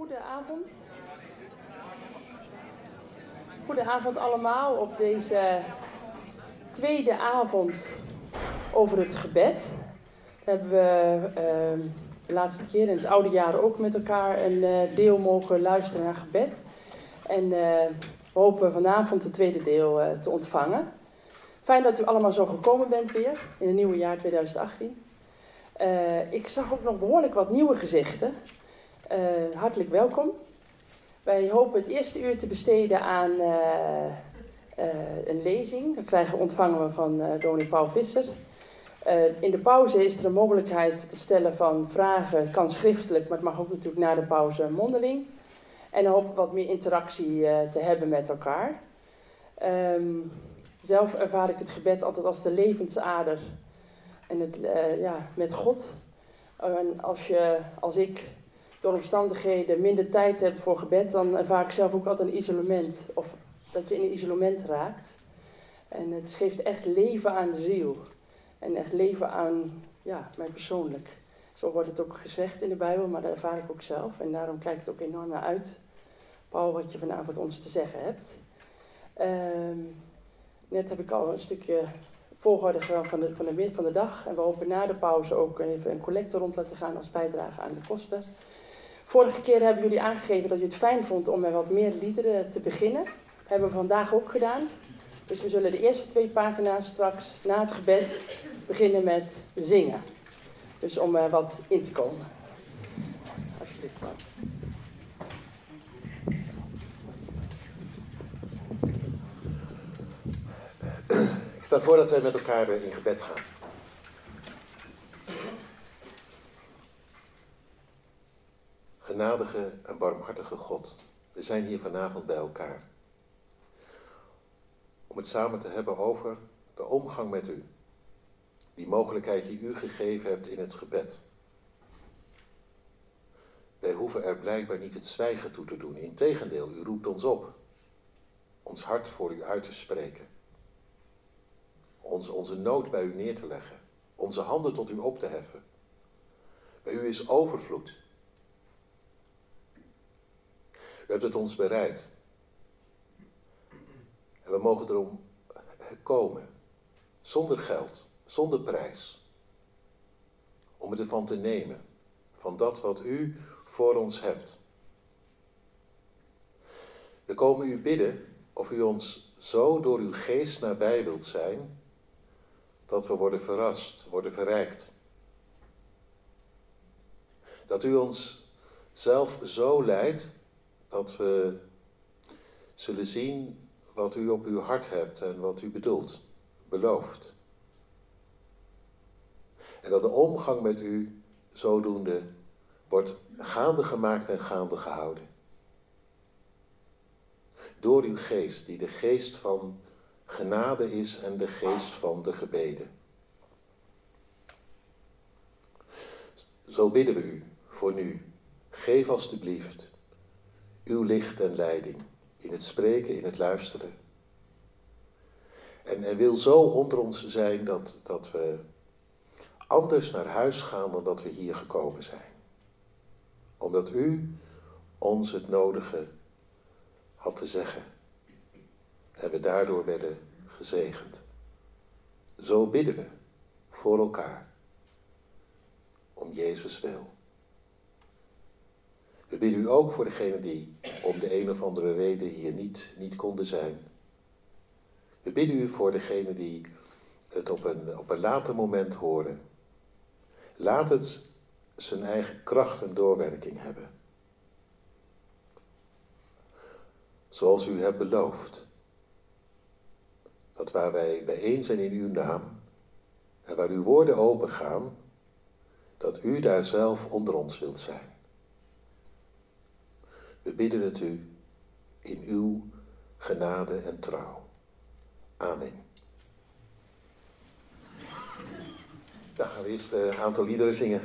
Goedenavond. Goedenavond allemaal op deze tweede avond over het gebed. Hebben we de laatste keer in het oude jaar ook met elkaar een deel mogen luisteren naar gebed. En we hopen vanavond het tweede deel te ontvangen. Fijn dat u allemaal zo gekomen bent weer in het nieuwe jaar 2018. Ik zag ook nog behoorlijk wat nieuwe gezichten. Hartelijk welkom. Wij hopen het eerste uur te besteden aan een lezing. Dat ontvangen we van dominee Paul Visser. In de pauze is er een mogelijkheid te stellen van vragen. Het kan schriftelijk, maar het mag ook natuurlijk na de pauze mondeling. En dan hopen we wat meer interactie te hebben met elkaar. Zelf ervaar ik het gebed altijd als de levensader en het, met God. En als ik door omstandigheden minder tijd heb voor gebed, dan ervaar ik zelf ook altijd een isolement. Of dat je in een isolement raakt. En het geeft echt leven aan de ziel. En echt leven aan mij persoonlijk. Zo wordt het ook gezegd in de Bijbel, maar dat ervaar ik ook zelf. En daarom kijk ik het ook enorm naar uit, Paul, wat je vanavond ons te zeggen hebt. Net heb ik al een stukje volgorde gedaan van de dag. En we hopen na de pauze ook even een collecte rond laten gaan als bijdrage aan de kosten. Vorige keer hebben jullie aangegeven dat je het fijn vond om met wat meer liederen te beginnen. Dat hebben we vandaag ook gedaan. Dus we zullen de eerste 2 pagina's straks na het gebed beginnen met zingen. Dus om wat in te komen. Alsjeblieft. Ik stel voor dat wij met elkaar in gebed gaan. Genadige en barmhartige God, we zijn hier vanavond bij elkaar. Om het samen te hebben over de omgang met u. Die mogelijkheid die u gegeven hebt in het gebed. Wij hoeven er blijkbaar niet het zwijgen toe te doen. Integendeel, u roept ons op. Ons hart voor u uit te spreken. Onze nood bij u neer te leggen. Onze handen tot u op te heffen. Bij u is overvloed. U hebt het ons bereid. En we mogen erom komen. Zonder geld, zonder prijs. Om het ervan te nemen. Van dat wat u voor ons hebt. We komen u bidden of u ons zo door uw geest nabij wilt zijn, dat we worden verrast, worden verrijkt. Dat u ons zelf zo leidt, dat we zullen zien wat u op uw hart hebt en wat u bedoelt, belooft. En dat de omgang met u zodoende wordt gaande gemaakt en gaande gehouden. Door uw geest, die de geest van genade is en de geest van de gebeden. Zo bidden we u voor nu. Geef alstublieft uw licht en leiding in het spreken, in het luisteren. En wil zo onder ons zijn dat we anders naar huis gaan dan dat we hier gekomen zijn. Omdat u ons het nodige had te zeggen. En we daardoor werden gezegend. Zo bidden we voor elkaar. Om Jezus wil. We bidden u ook voor degenen die om de een of andere reden hier niet konden zijn. We bidden u voor degenen die het op een later moment horen. Laat het zijn eigen kracht en doorwerking hebben. Zoals u hebt beloofd. Dat waar wij bijeen zijn in uw naam en waar uw woorden opengaan, dat u daar zelf onder ons wilt zijn. We bidden het u in uw genade en trouw. Amen. Dan gaan we eerst een aantal liederen zingen.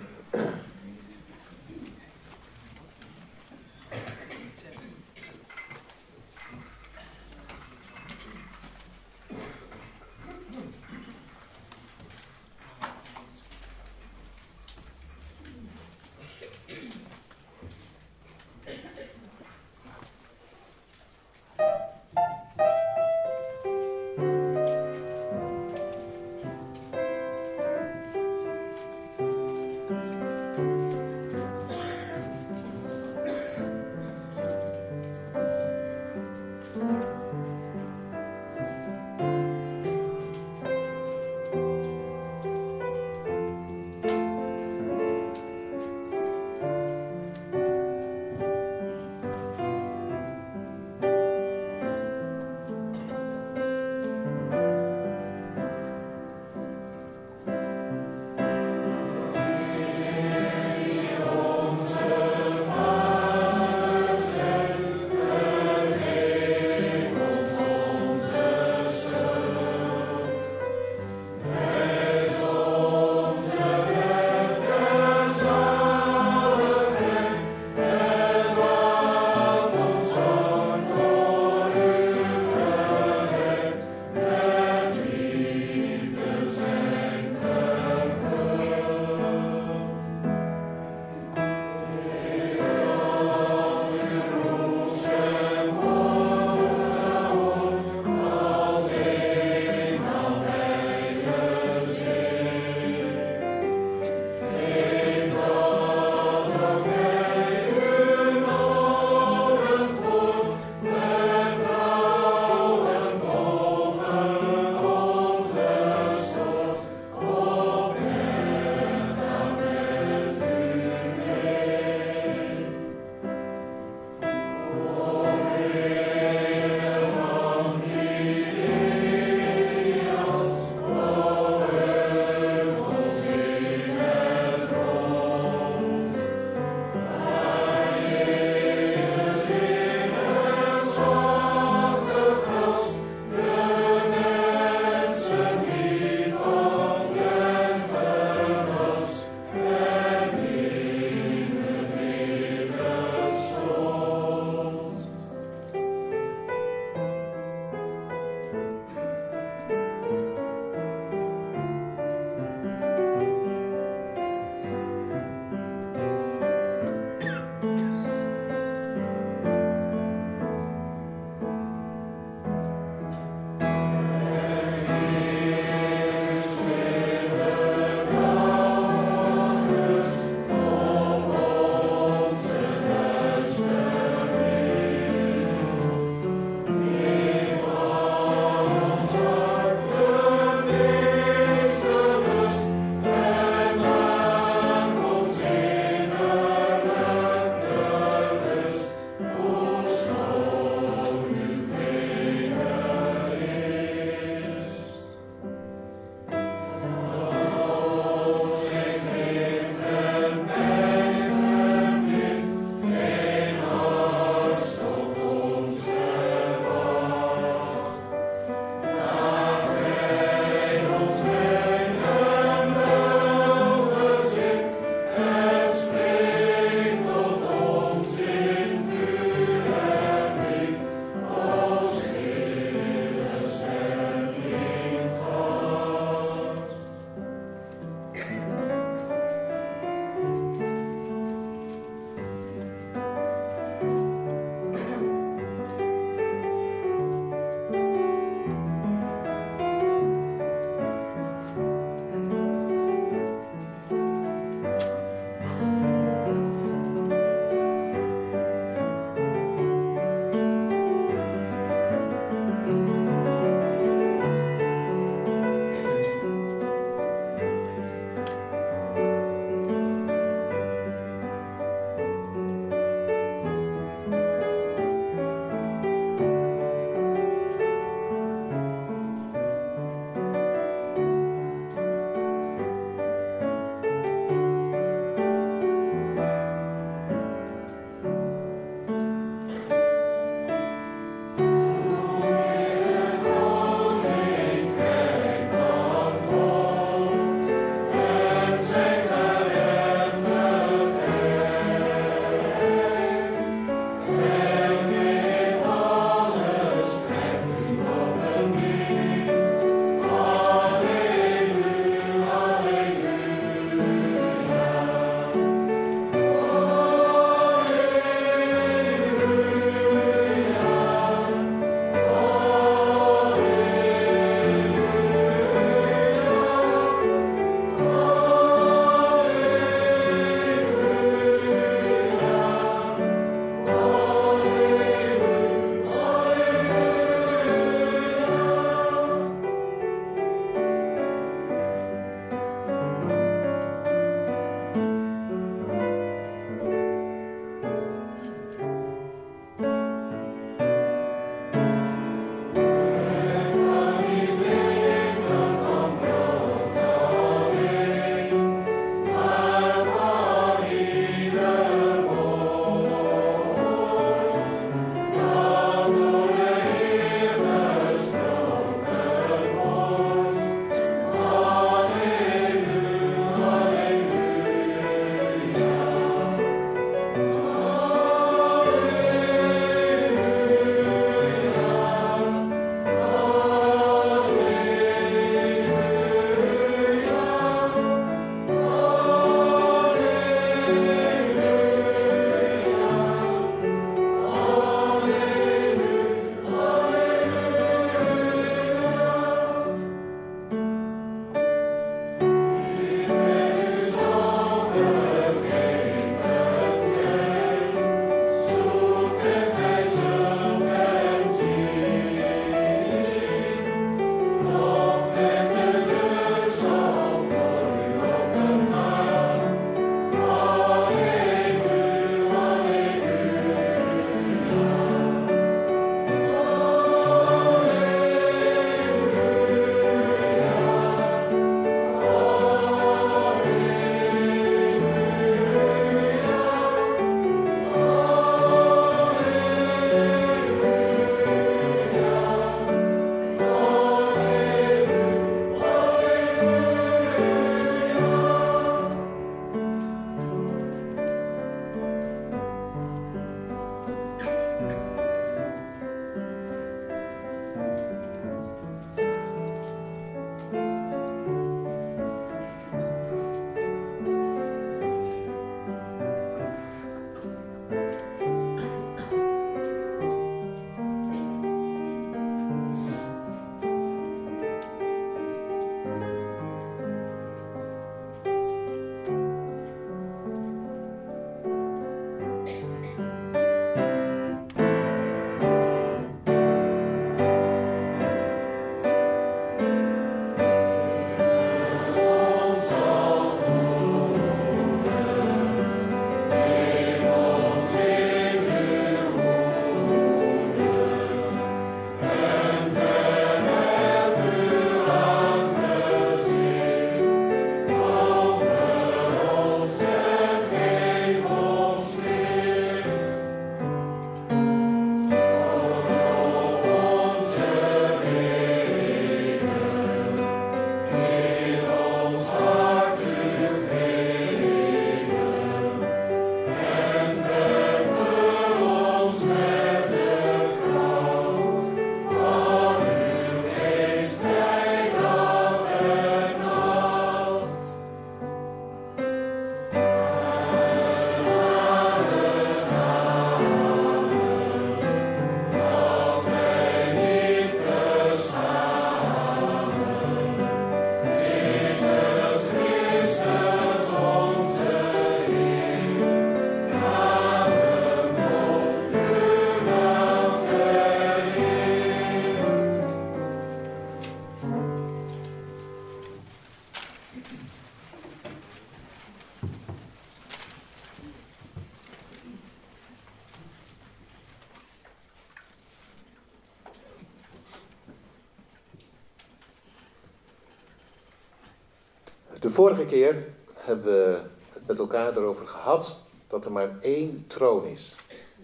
De vorige keer hebben we het met elkaar erover gehad dat er maar één troon is.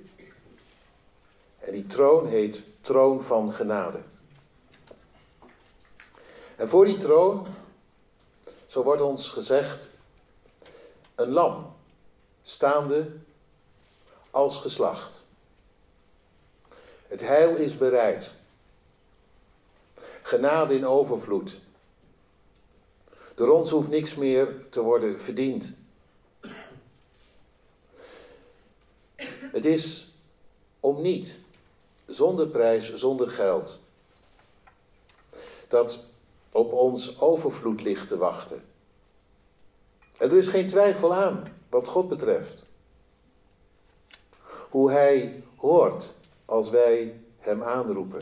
En die troon heet troon van genade. En voor die troon, zo wordt ons gezegd, een lam, staande als geslacht. Het heil is bereid. Genade in overvloed. Door ons hoeft niks meer te worden verdiend. Het is om niet, zonder prijs, zonder geld, dat op ons overvloed ligt te wachten. En er is geen twijfel aan wat God betreft. Hoe Hij hoort als wij Hem aanroepen.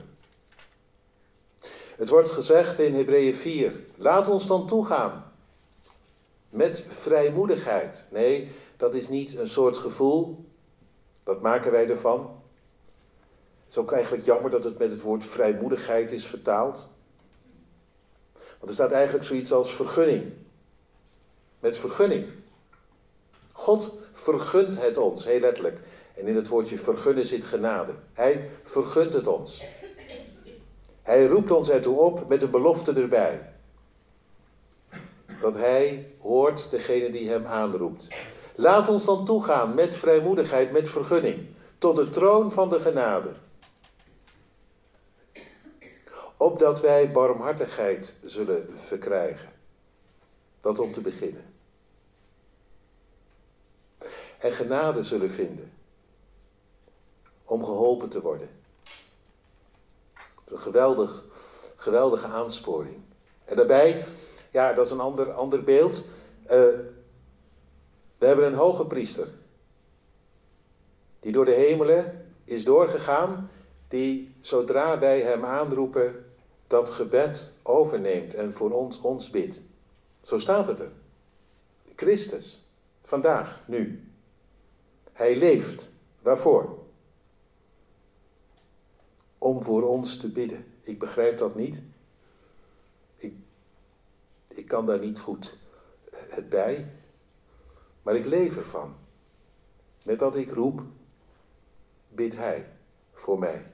Het wordt gezegd in Hebreeën 4, laat ons dan toegaan. Met vrijmoedigheid. Nee, dat is niet een soort gevoel. Dat maken wij ervan. Het is ook eigenlijk jammer dat het met het woord vrijmoedigheid is vertaald. Want er staat eigenlijk zoiets als vergunning. Met vergunning. God vergunt het ons, heel letterlijk. En in het woordje vergunnen zit genade. Hij vergunt het ons. Hij roept ons ertoe op met een belofte erbij. Dat Hij hoort degene die Hem aanroept. Laat ons dan toegaan met vrijmoedigheid, met vergunning. Tot de troon van de genade. Opdat wij barmhartigheid zullen verkrijgen. Dat om te beginnen. En genade zullen vinden. Om geholpen te worden. Een geweldige aansporing. En daarbij, ja, dat is een ander beeld. We hebben een hoge priester. Die door de hemelen is doorgegaan. Die zodra wij Hem aanroepen, dat gebed overneemt en voor ons bidt. Zo staat het er. Christus. Vandaag, nu. Hij leeft. Waarvoor? Om voor ons te bidden. Ik begrijp dat niet. Ik kan daar niet goed het bij. Maar ik leef ervan. Met dat ik roep, bidt Hij voor mij.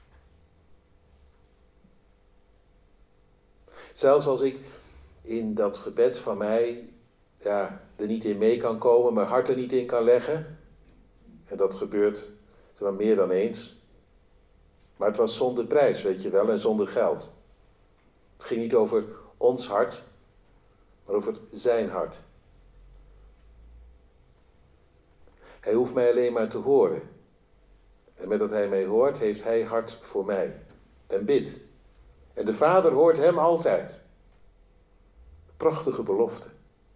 Zelfs als ik in dat gebed van mij er niet in mee kan komen, mijn hart er niet in kan leggen. En dat gebeurt zeg maar, meer dan eens. Maar het was zonder prijs, weet je wel, en zonder geld. Het ging niet over ons hart, maar over zijn hart. Hij hoeft mij alleen maar te horen. En met dat Hij mij hoort, heeft Hij hart voor mij. En bidt. En de Vader hoort hem altijd. Prachtige belofte.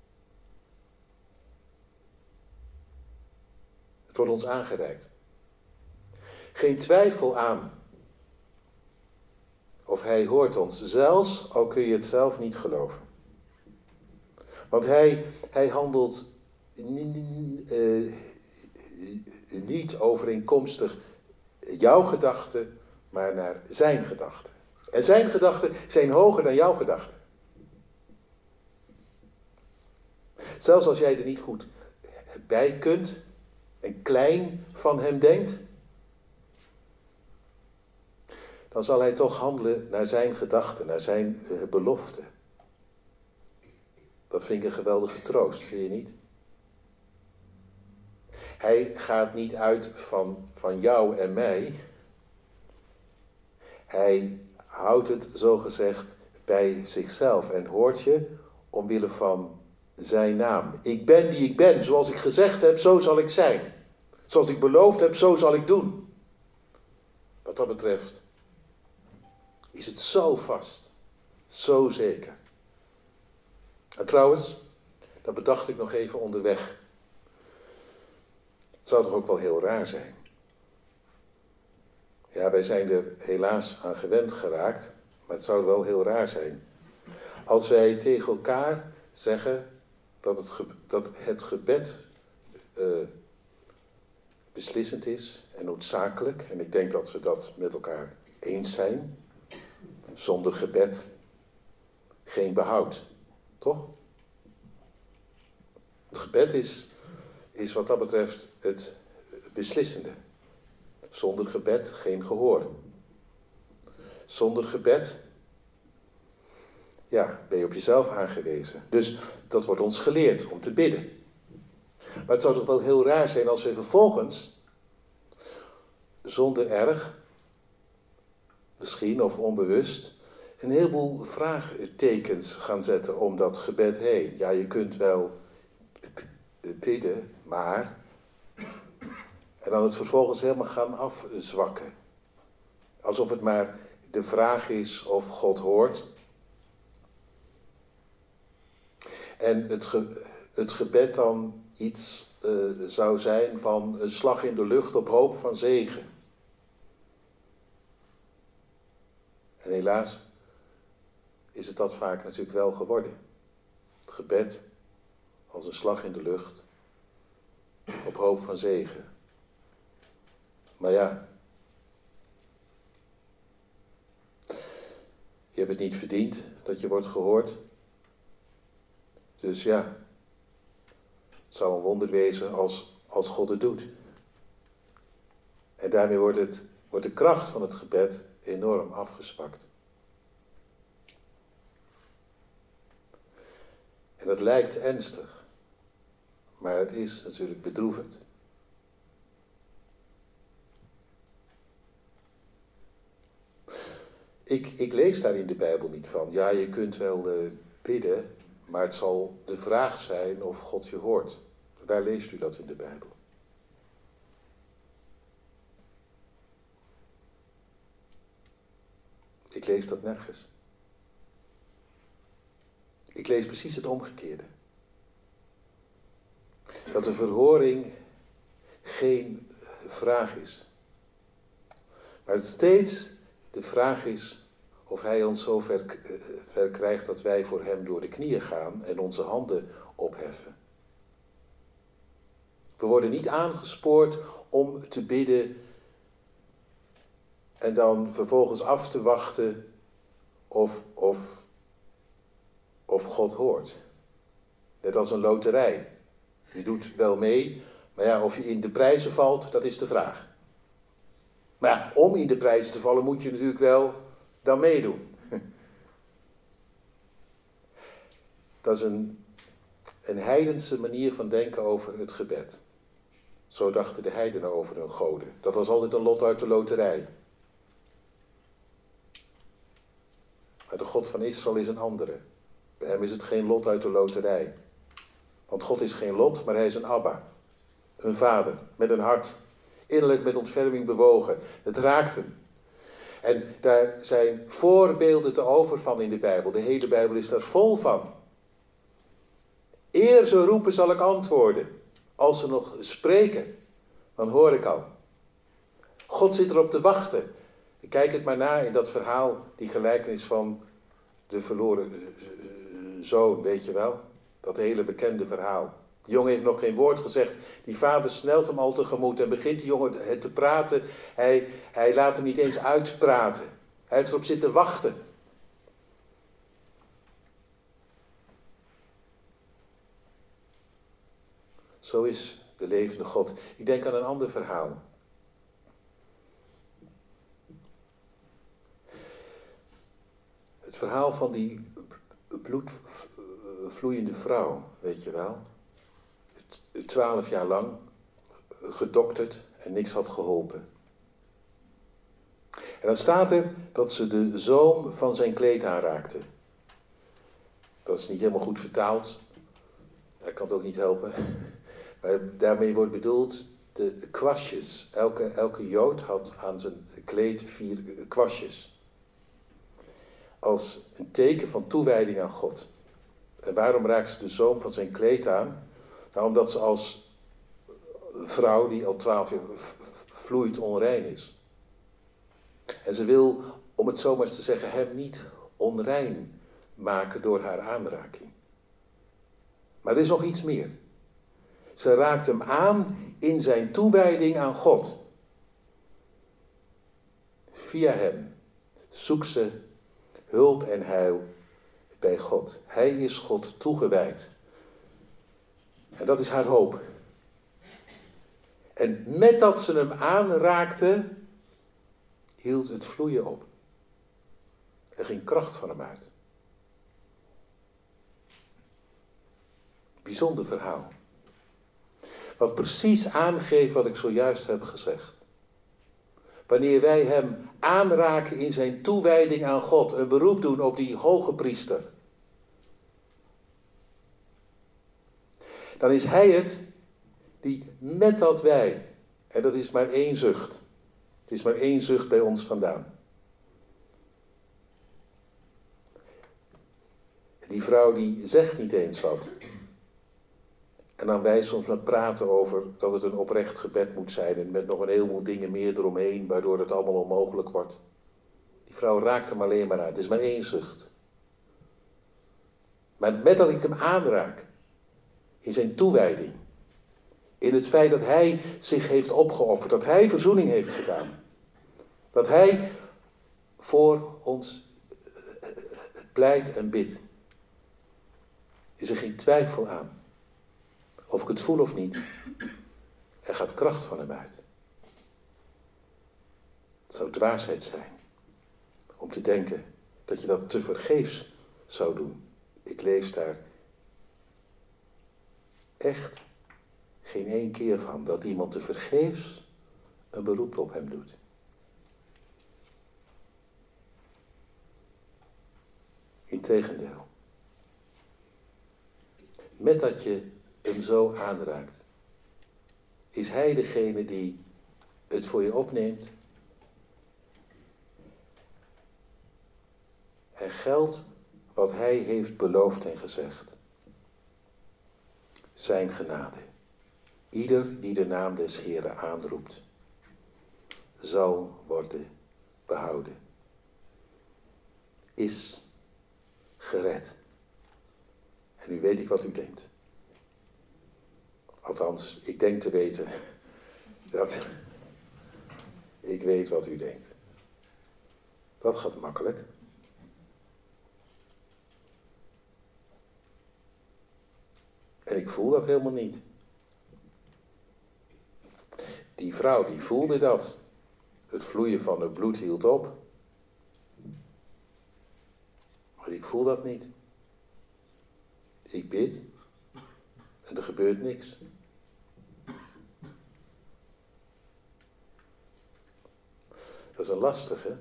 Het wordt ons aangereikt. Geen twijfel aan. Of Hij hoort ons, zelfs al kun je het zelf niet geloven. Want Hij handelt niet overeenkomstig jouw gedachten, maar naar zijn gedachten. En zijn gedachten zijn hoger dan jouw gedachten. Zelfs als jij er niet goed bij kunt en klein van Hem denkt, dan zal Hij toch handelen naar zijn gedachten, naar zijn belofte. Dat vind ik een geweldige troost, vind je niet? Hij gaat niet uit van jou en mij. Hij houdt het zogezegd bij zichzelf en hoort je omwille van zijn naam. Ik ben die ik ben. Zoals ik gezegd heb, zo zal ik zijn. Zoals ik beloofd heb, zo zal ik doen. Wat dat betreft is het zo vast. Zo zeker. En trouwens, dat bedacht ik nog even onderweg. Het zou toch ook wel heel raar zijn. Ja, wij zijn er helaas aan gewend geraakt, maar het zou wel heel raar zijn. Als wij tegen elkaar zeggen dat het gebed beslissend is en noodzakelijk. En ik denk dat we dat met elkaar eens zijn. Zonder gebed geen behoud. Toch? gebed is wat dat betreft het beslissende. Zonder gebed geen gehoor. Zonder gebed, ja, ben je op jezelf aangewezen. Dus dat wordt ons geleerd om te bidden. Maar het zou toch wel heel raar zijn als we vervolgens, zonder erg, misschien of onbewust, een heleboel vraagtekens gaan zetten om dat gebed heen. Ja, je kunt wel bidden, maar... En dan het vervolgens helemaal gaan afzwakken. Alsof het maar de vraag is of God hoort. En het gebed dan iets zou zijn van een slag in de lucht op hoop van zegen. En helaas is het dat vaak natuurlijk wel geworden. Het gebed als een slag in de lucht op hoop van zegen. Maar ja, je hebt het niet verdiend dat je wordt gehoord. Dus ja, het zou een wonder wezen als God het doet. En daarmee wordt de kracht van het gebed enorm afgezwakt. En dat lijkt ernstig, maar het is natuurlijk bedroevend. Ik lees daar in de Bijbel niet van. Ja, je kunt wel bidden, maar het zal de vraag zijn of God je hoort. Daar leest u dat in de Bijbel. Ik lees dat nergens. Ik lees precies het omgekeerde. Dat de verhoring geen vraag is. Maar het steeds de vraag is of hij ons zo ver krijgt dat wij voor hem door de knieën gaan en onze handen opheffen. We worden niet aangespoord om te bidden en dan vervolgens af te wachten of God hoort. Net als een loterij. Je doet wel mee, maar ja, of je in de prijzen valt, dat is de vraag. Maar ja, om in de prijzen te vallen moet je natuurlijk wel dan meedoen. Dat is een heidense manier van denken over het gebed. Zo dachten de heidenen over hun goden. Dat was altijd een lot uit de loterij. Maar de God van Israël is een andere. Bij hem is het geen lot uit de loterij. Want God is geen lot, maar hij is een Abba. Een vader met een hart. Innerlijk met ontferming bewogen. Het raakt hem. En daar zijn voorbeelden te over van in de Bijbel. De hele Bijbel is daar vol van. Eer ze roepen zal ik antwoorden. Als ze nog spreken, dan hoor ik al. God zit erop te wachten. Kijk het maar na in dat verhaal, die gelijkenis van de verloren zoon, weet je wel? Dat hele bekende verhaal. De jongen heeft nog geen woord gezegd. Die vader snelt hem al tegemoet en begint die jongen te praten. Hij laat hem niet eens uitpraten. Hij heeft erop zitten wachten. Zo is de levende God. Ik denk aan een ander verhaal. Het verhaal van die bloedvloeiende vrouw, weet je wel. 12 jaar lang gedokterd en niks had geholpen. En dan staat er dat ze de zoom van zijn kleed aanraakte. Dat is niet helemaal goed vertaald. Hij kan het ook niet helpen. Maar daarmee wordt bedoeld de kwastjes. Elke Jood had aan zijn kleed 4 kwastjes. Als een teken van toewijding aan God. En waarom raakt ze de zoom van zijn kleed aan? Nou, omdat ze als vrouw die al 12 jaar vloeit onrein is. En ze wil, om het zo maar eens te zeggen, hem niet onrein maken door haar aanraking. Maar er is nog iets meer. Ze raakt hem aan in zijn toewijding aan God. Via hem zoekt ze hulp en heil bij God. Hij is God toegewijd. En dat is haar hoop. En met dat ze hem aanraakte, hield het vloeien op. Er ging kracht van hem uit. Bijzonder verhaal. Wat precies aangeeft wat ik zojuist heb gezegd. Wanneer wij hem aanraken in zijn toewijding aan God, een beroep doen op die hoge priester, dan is hij het die met dat wij, en dat is maar één zucht. Het is maar één zucht bij ons vandaan. Die vrouw die zegt niet eens wat. En dan wij soms maar praten over dat het een oprecht gebed moet zijn en met nog een heleboel dingen meer eromheen, waardoor het allemaal onmogelijk wordt. Die vrouw raakt hem alleen maar aan. Het is maar één zucht. Maar met dat ik hem aanraak, in zijn toewijding, in het feit dat hij zich heeft opgeofferd, dat hij verzoening heeft gedaan, dat hij voor ons pleit en bidt, is er geen twijfel aan. Of ik het voel of niet, er gaat kracht van hem uit. Het zou dwaasheid zijn om te denken dat je dat tevergeefs zou doen. Ik lees daar echt geen één keer van dat iemand tevergeefs een beroep op hem doet. Integendeel. Met dat je hem zo aanraakt, is hij degene die het voor je opneemt en geldt wat hij heeft beloofd en gezegd. Zijn genade. Ieder die de naam des Heeren aanroept, zal worden behouden. Is gered. En nu weet ik wat u denkt. Althans, ik denk te weten dat ik weet wat u denkt. Dat gaat makkelijk. En ik voel dat helemaal niet. Die vrouw die voelde dat. Het vloeien van het bloed hield op. Maar ik voel dat niet. Ik bid en er gebeurt niks. Dat is een lastige.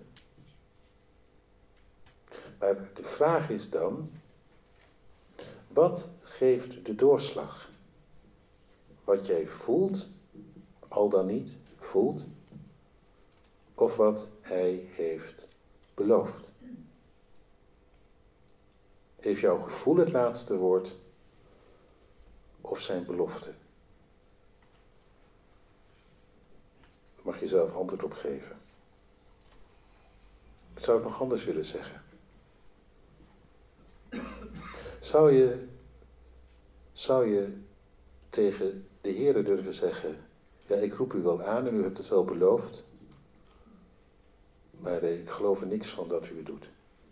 Maar de vraag is dan, wat geeft de doorslag? Wat jij voelt, al dan niet voelt, of wat hij heeft beloofd? Heeft jouw gevoel het laatste woord, of zijn belofte? Daar mag je zelf antwoord op geven. Ik zou het nog anders willen zeggen. Zou je tegen de Heere durven zeggen, ja, ik roep u wel aan en u hebt het wel beloofd, maar ik geloof er niks van dat u het doet.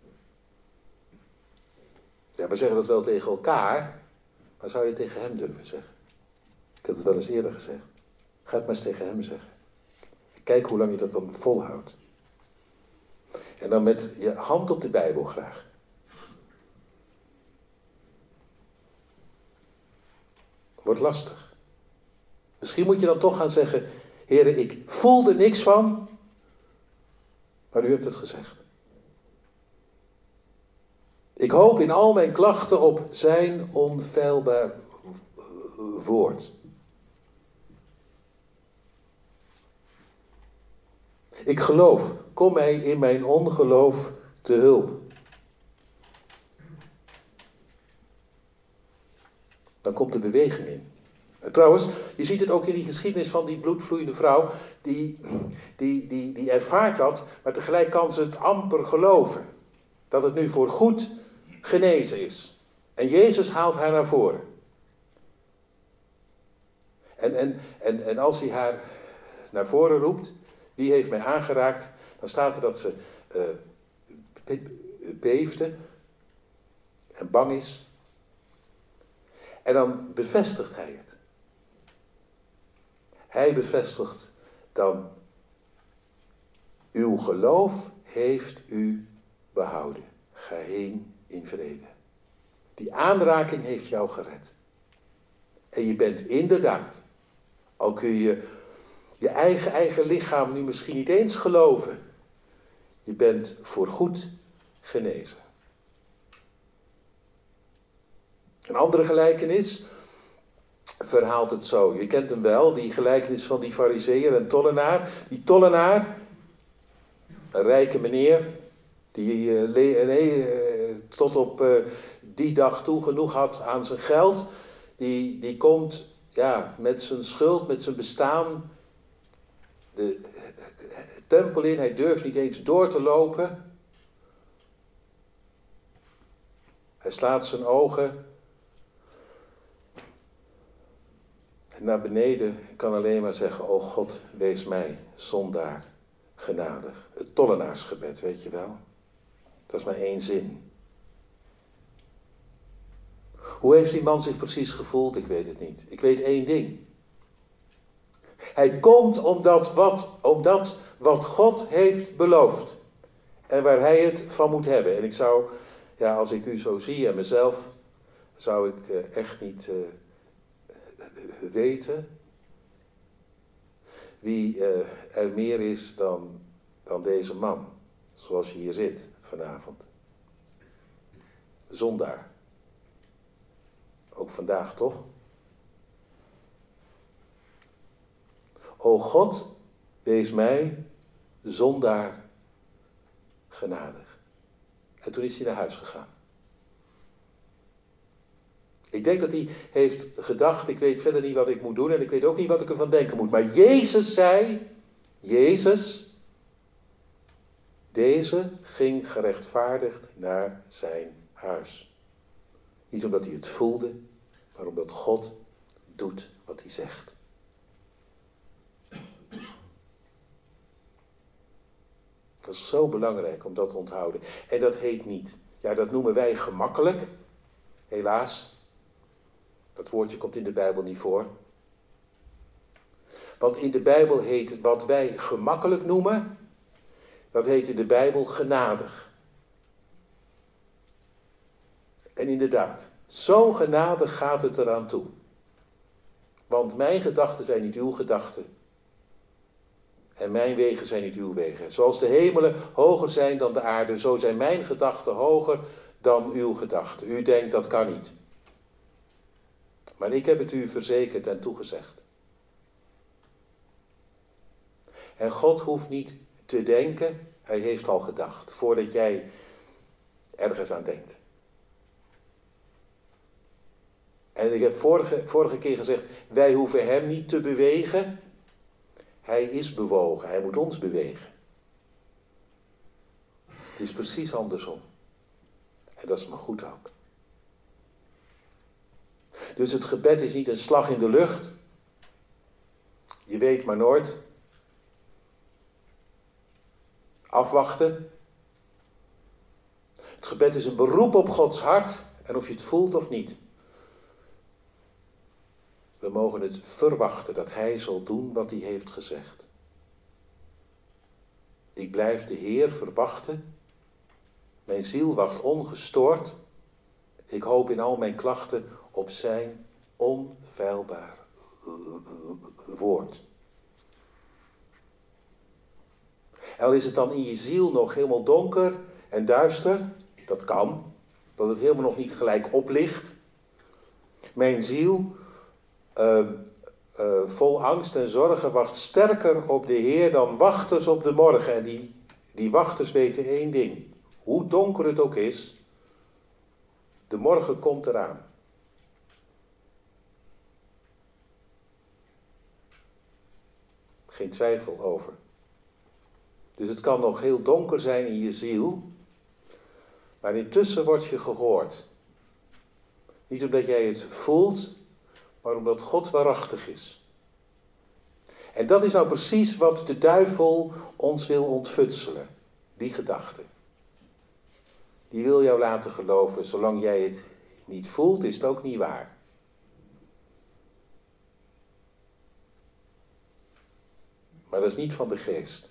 Ja, we zeggen dat wel tegen elkaar, maar zou je het tegen hem durven zeggen? Ik heb het wel eens eerder gezegd. Ga het maar eens tegen hem zeggen. Kijk hoe lang je dat dan volhoudt. En dan met je hand op de Bijbel graag. Wordt lastig. Misschien moet je dan toch gaan zeggen, Heere, ik voel er niks van, maar u hebt het gezegd. Ik hoop in al mijn klachten op zijn onfeilbaar woord. Ik geloof, kom mij in mijn ongeloof te hulp. Dan komt de beweging in. En trouwens, je ziet het ook in die geschiedenis van die bloedvloeiende vrouw, die ervaart dat, maar tegelijk kan ze het amper geloven. Dat het nu voor goed genezen is. En Jezus haalt haar naar voren. En als hij haar naar voren roept, wie heeft mij aangeraakt, dan staat er dat ze beefde en bang is. En dan bevestigt hij het. Hij bevestigt dan: uw geloof heeft u behouden. Ga heen in vrede. Die aanraking heeft jou gered. En je bent inderdaad, al kun je je eigen lichaam nu misschien niet eens geloven, je bent voorgoed genezen. Een andere gelijkenis verhaalt het zo. Je kent hem wel, die gelijkenis van die farizeeër en tollenaar. Die tollenaar, een rijke meneer, die tot op die dag toe genoeg had aan zijn geld. Die komt met zijn schuld, met zijn bestaan, de tempel in. Hij durft niet eens door te lopen. Hij slaat zijn ogen naar beneden. Ik kan alleen maar zeggen: o God, wees mij, zondaar, genadig. Het tollenaarsgebed, weet je wel. Dat is maar één zin. Hoe heeft die man zich precies gevoeld? Ik weet het niet. Ik weet één ding. Hij komt omdat wat God heeft beloofd. En waar hij het van moet hebben. En ik zou, als ik u zo zie en mezelf, zou ik echt niet weten wie er meer is dan deze man. Zoals je hier zit vanavond. Zondaar. Ook vandaag toch? O God, wees mij, zondaar, genadig. En toen is hij naar huis gegaan. Ik denk dat hij heeft gedacht: ik weet verder niet wat ik moet doen en ik weet ook niet wat ik ervan denken moet. Maar Jezus zei, deze ging gerechtvaardigd naar zijn huis. Niet omdat hij het voelde, maar omdat God doet wat hij zegt. Dat is zo belangrijk om dat te onthouden. En dat heet niet, dat noemen wij gemakkelijk. Helaas, dat woordje komt in de Bijbel niet voor. Want in de Bijbel heet wat wij gemakkelijk noemen, dat heet in de Bijbel genadig. En inderdaad, zo genadig gaat het eraan toe. Want mijn gedachten zijn niet uw gedachten. En mijn wegen zijn niet uw wegen. Zoals de hemelen hoger zijn dan de aarde, zo zijn mijn gedachten hoger dan uw gedachten. U denkt dat kan niet. Maar ik heb het u verzekerd en toegezegd. En God hoeft niet te denken, hij heeft al gedacht, voordat jij ergens aan denkt. En ik heb vorige keer gezegd, wij hoeven hem niet te bewegen. Hij is bewogen, hij moet ons bewegen. Het is precies andersom. En dat is maar goed ook. Dus het gebed is niet een slag in de lucht. Je weet maar nooit. Afwachten. Het gebed is een beroep op Gods hart. En of je het voelt of niet. We mogen het verwachten dat hij zal doen wat hij heeft gezegd. Ik blijf de Heer verwachten. Mijn ziel wacht ongestoord. Ik hoop in al mijn klachten op zijn onfeilbaar woord. En al is het dan in je ziel nog helemaal donker en duister, dat kan, dat het helemaal nog niet gelijk oplicht. Mijn ziel, vol angst en zorgen, wacht sterker op de Heer dan wachters op de morgen. En die wachters weten één ding. Hoe donker het ook is, de morgen komt eraan. Geen twijfel over. Dus het kan nog heel donker zijn in je ziel, maar intussen word je gehoord. Niet omdat jij het voelt, maar omdat God waarachtig is. En dat is nou precies wat de duivel ons wil ontfutselen. Die gedachte. Die wil jou laten geloven, zolang jij het niet voelt, is het ook niet waar. Maar dat is niet van de geest.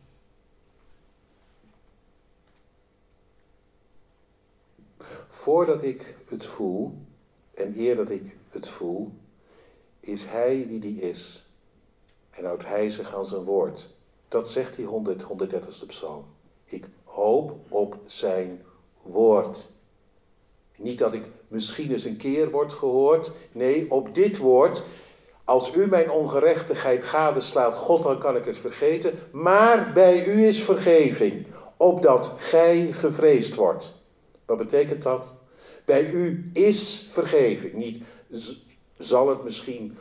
Voordat ik het voel, en eer dat ik het voel, is hij wie die is. En houdt hij zich aan zijn woord. Dat zegt die 130ste psalm. Ik hoop op zijn woord. Niet dat ik misschien eens een keer word gehoord. Nee, op dit woord. Als u mijn ongerechtigheid gadeslaat, God, dan kan ik het vergeten. Maar bij u is vergeving, opdat gij gevreesd wordt. Wat betekent dat? Bij u is vergeving. Niet zal het misschien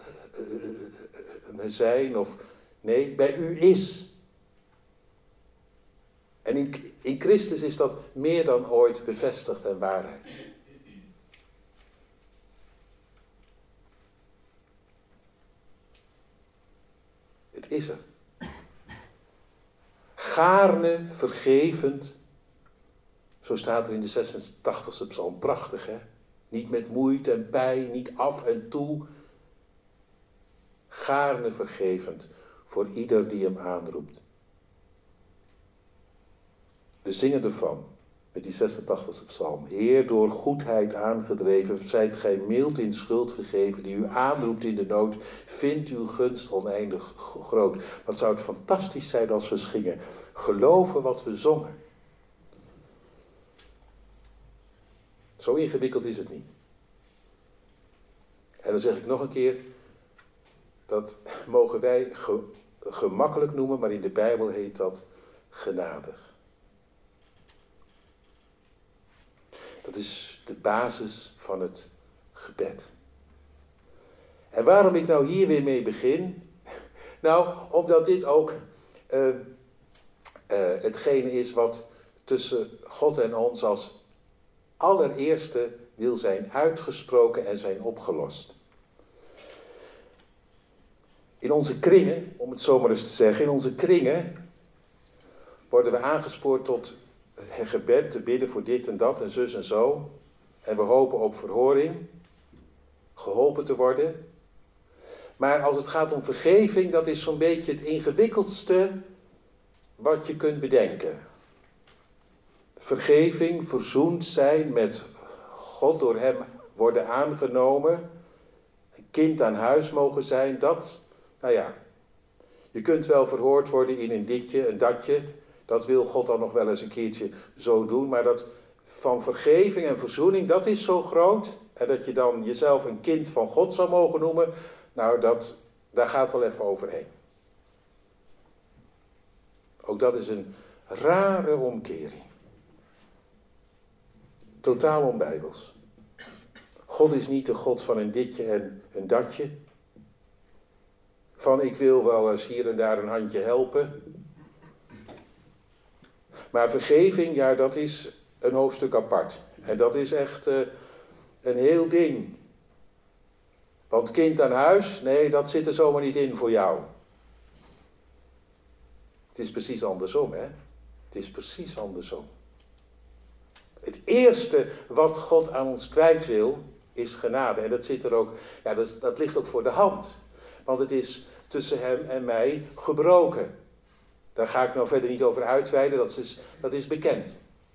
zijn of... Nee, bij u is. En in Christus is dat meer dan ooit bevestigd en waarheid. Het is er. Gaarne vergevend. Zo staat er in de 86e psalm. Prachtig, hè? Niet met moeite en pijn, niet af en toe. Gaarne vergevend voor ieder die hem aanroept. We zingen ervan, met die 86e psalm. Heer, door goedheid aangedreven, zijt gij mild in schuld vergeven, die u aanroept in de nood, vindt uw gunst oneindig groot. Wat zou het fantastisch zijn als we gingen geloven wat we zongen. Zo ingewikkeld is het niet. En dan zeg ik nog een keer, dat mogen wij gemakkelijk noemen, maar in de Bijbel heet dat genadig. Dat is de basis van het gebed. En waarom ik nou hier weer mee begin? Nou, omdat dit ook hetgene is wat tussen God en ons als allereerste wil zijn uitgesproken en zijn opgelost. In onze kringen, om het zo maar eens te zeggen, in onze kringen worden we aangespoord tot het gebed, te bidden voor dit en dat en zus en zo. En we hopen op verhoring, geholpen te worden. Maar als het gaat om vergeving, dat is zo'n beetje het ingewikkeldste wat je kunt bedenken. Vergeving, verzoend zijn met God, door hem worden aangenomen. Een kind aan huis mogen zijn, dat, nou ja. Je kunt wel verhoord worden in een ditje, een datje. Dat wil God dan nog wel eens een keertje zo doen. Maar dat van vergeving en verzoening, dat is zo groot. En dat je dan jezelf een kind van God zou mogen noemen. Nou, daar gaat wel even overheen. Ook dat is een rare omkering. Totaal onbijbels. God is niet de God van een ditje en een datje. Van ik wil wel eens hier en daar een handje helpen. Maar vergeving, ja, dat is een hoofdstuk apart. En dat is echt een heel ding. Want kind aan huis, nee, dat zit er zomaar niet in voor jou. Het is precies andersom, hè? Het is precies andersom. Het eerste wat God aan ons kwijt wil, is genade. En dat zit er ook, ja, dat ligt ook voor de hand. Want het is tussen hem en mij gebroken. Daar ga ik nou verder niet over uitweiden, dat is bekend.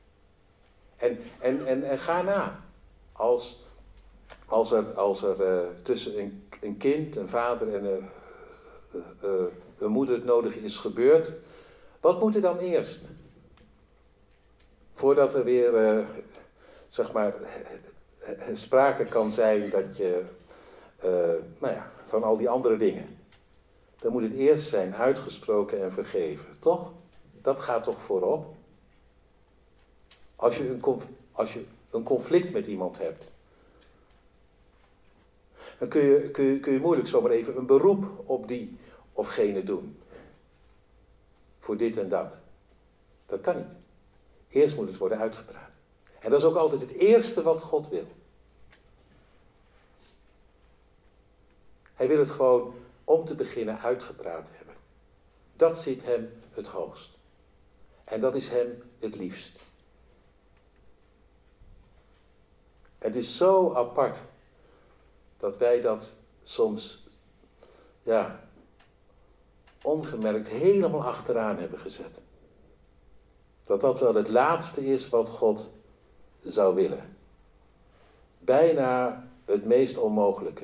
En ga na. Als er tussen een kind, een vader en een moeder het nodige is gebeurd, wat moet er dan eerst? Voordat er weer, zeg maar, sprake kan zijn dat je, nou ja, van al die andere dingen. Dan moet het eerst zijn uitgesproken en vergeven, toch? Dat gaat toch voorop? Als je een conflict met iemand hebt, dan kun je moeilijk zomaar even een beroep op die of gene doen. Voor dit en dat. Dat kan niet. Eerst moet het worden uitgepraat. En dat is ook altijd het eerste wat God wil. Hij wil het gewoon om te beginnen uitgepraat hebben. Dat zit hem het hoogst. En dat is hem het liefst. Het is zo apart dat wij dat soms, ja, ongemerkt helemaal achteraan hebben gezet. Dat dat wel het laatste is wat God zou willen. Bijna het meest onmogelijke.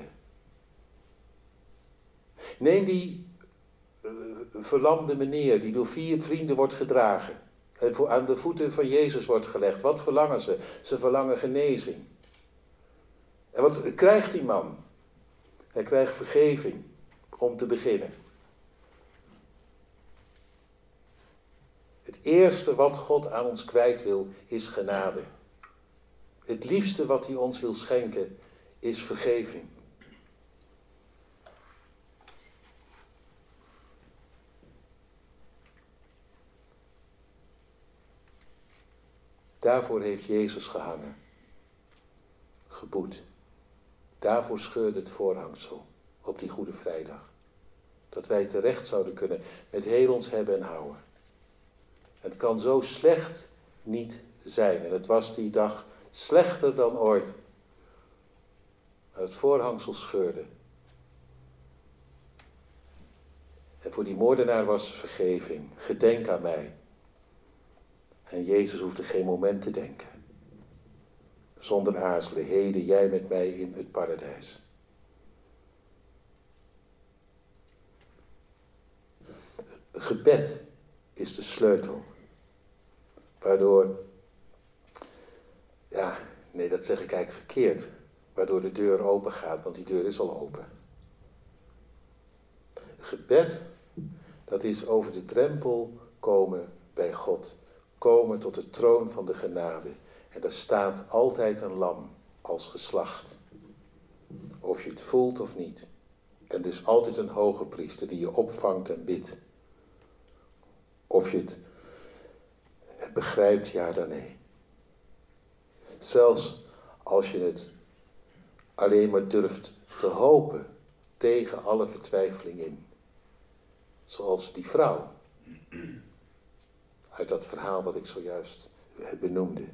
Neem die verlamde meneer die door 4 vrienden wordt gedragen. En aan de voeten van Jezus wordt gelegd. Wat verlangen ze? Ze verlangen genezing. En wat krijgt die man? Hij krijgt vergeving, om te beginnen. Het eerste wat God aan ons kwijt wil, is genade. Het liefste wat hij ons wil schenken, is vergeving. Daarvoor heeft Jezus gehangen, geboet. Daarvoor scheurde het voorhangsel op die Goede Vrijdag. Dat wij terecht zouden kunnen met heel ons hebben en houden. Het kan zo slecht niet zijn. En het was die dag slechter dan ooit. Maar het voorhangsel scheurde. En voor die moordenaar was vergeving. Gedenk aan mij. En Jezus hoefde geen moment te denken. Zonder aarzelen, heden jij met mij in het paradijs. Gebed is de sleutel. Waardoor, dat zeg ik eigenlijk verkeerd. Waardoor de deur open gaat, want die deur is al open. Gebed, dat is over de drempel komen bij God. Komen tot de troon van de genade. En daar staat altijd een lam als geslacht. Of je het voelt of niet. En er is altijd een hoge priester die je opvangt en bidt. Of je het begrijpt, ja dan nee. Zelfs als je het alleen maar durft te hopen tegen alle vertwijfeling in. Zoals die vrouw. Uit dat verhaal wat ik zojuist benoemde.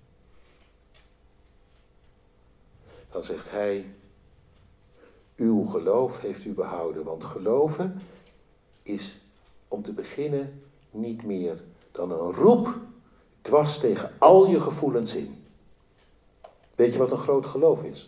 Dan zegt hij, uw geloof heeft u behouden. Want geloven is om te beginnen niet meer dan een roep dwars tegen al je gevoelens in. Weet je wat een groot geloof is?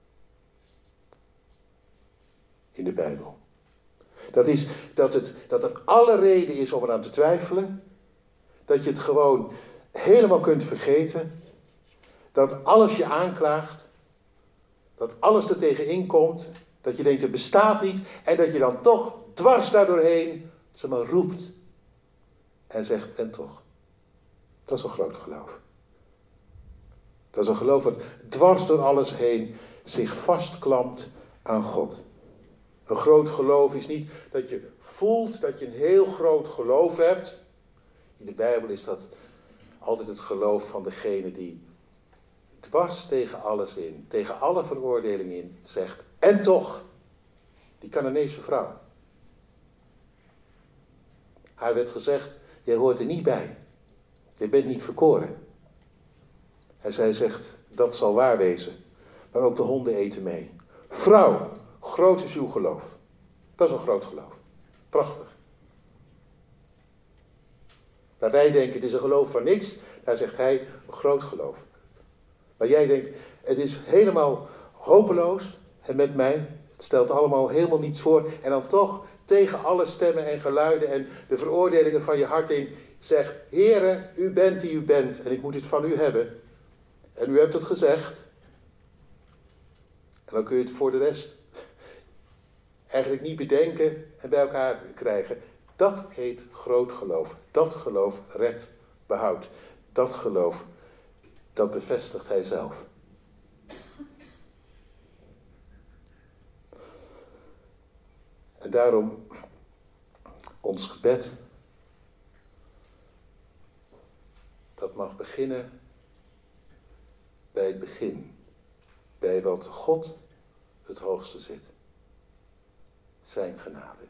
In de Bijbel. Dat is dat er alle reden is om eraan te twijfelen. Dat je het gewoon helemaal kunt vergeten. Dat alles je aanklaagt. Dat alles er tegenin komt. Dat je denkt het bestaat niet. En dat je dan toch dwars daardoorheen ze maar roept. En zegt en toch. Dat is een groot geloof. Dat is een geloof wat dwars door alles heen zich vastklampt aan God. Een groot geloof is niet dat je voelt dat je een heel groot geloof hebt. In de Bijbel is dat altijd het geloof van degene die dwars tegen alles in, tegen alle veroordeling in, zegt en toch, die Canaanese vrouw. Haar werd gezegd, jij hoort er niet bij. Je bent niet verkoren. En zij zegt, dat zal waar wezen. Maar ook de honden eten mee. Vrouw, groot is uw geloof. Dat is een groot geloof. Prachtig. Waar wij denken, het is een geloof van niks. Daar zegt hij, een groot geloof. Maar jij denkt, het is helemaal hopeloos. En met mij, het stelt allemaal helemaal niets voor. En dan toch, tegen alle stemmen en geluiden en de veroordelingen van je hart in, zegt, Heere, u bent die u bent. En ik moet dit van u hebben. En u hebt het gezegd. En dan kun je het voor de rest eigenlijk niet bedenken en bij elkaar krijgen. Dat heet groot geloof. Dat geloof redt, behoudt. Dat geloof, dat bevestigt hij zelf. En daarom ons gebed, dat mag beginnen bij het begin. Bij wat God het hoogste zit. Zijn genade.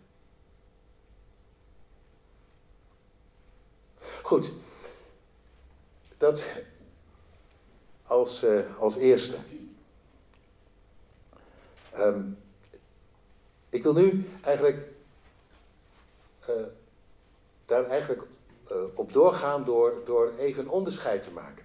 Goed. Dat als eerste. Ik wil nu eigenlijk daar eigenlijk op doorgaan door even een onderscheid te maken.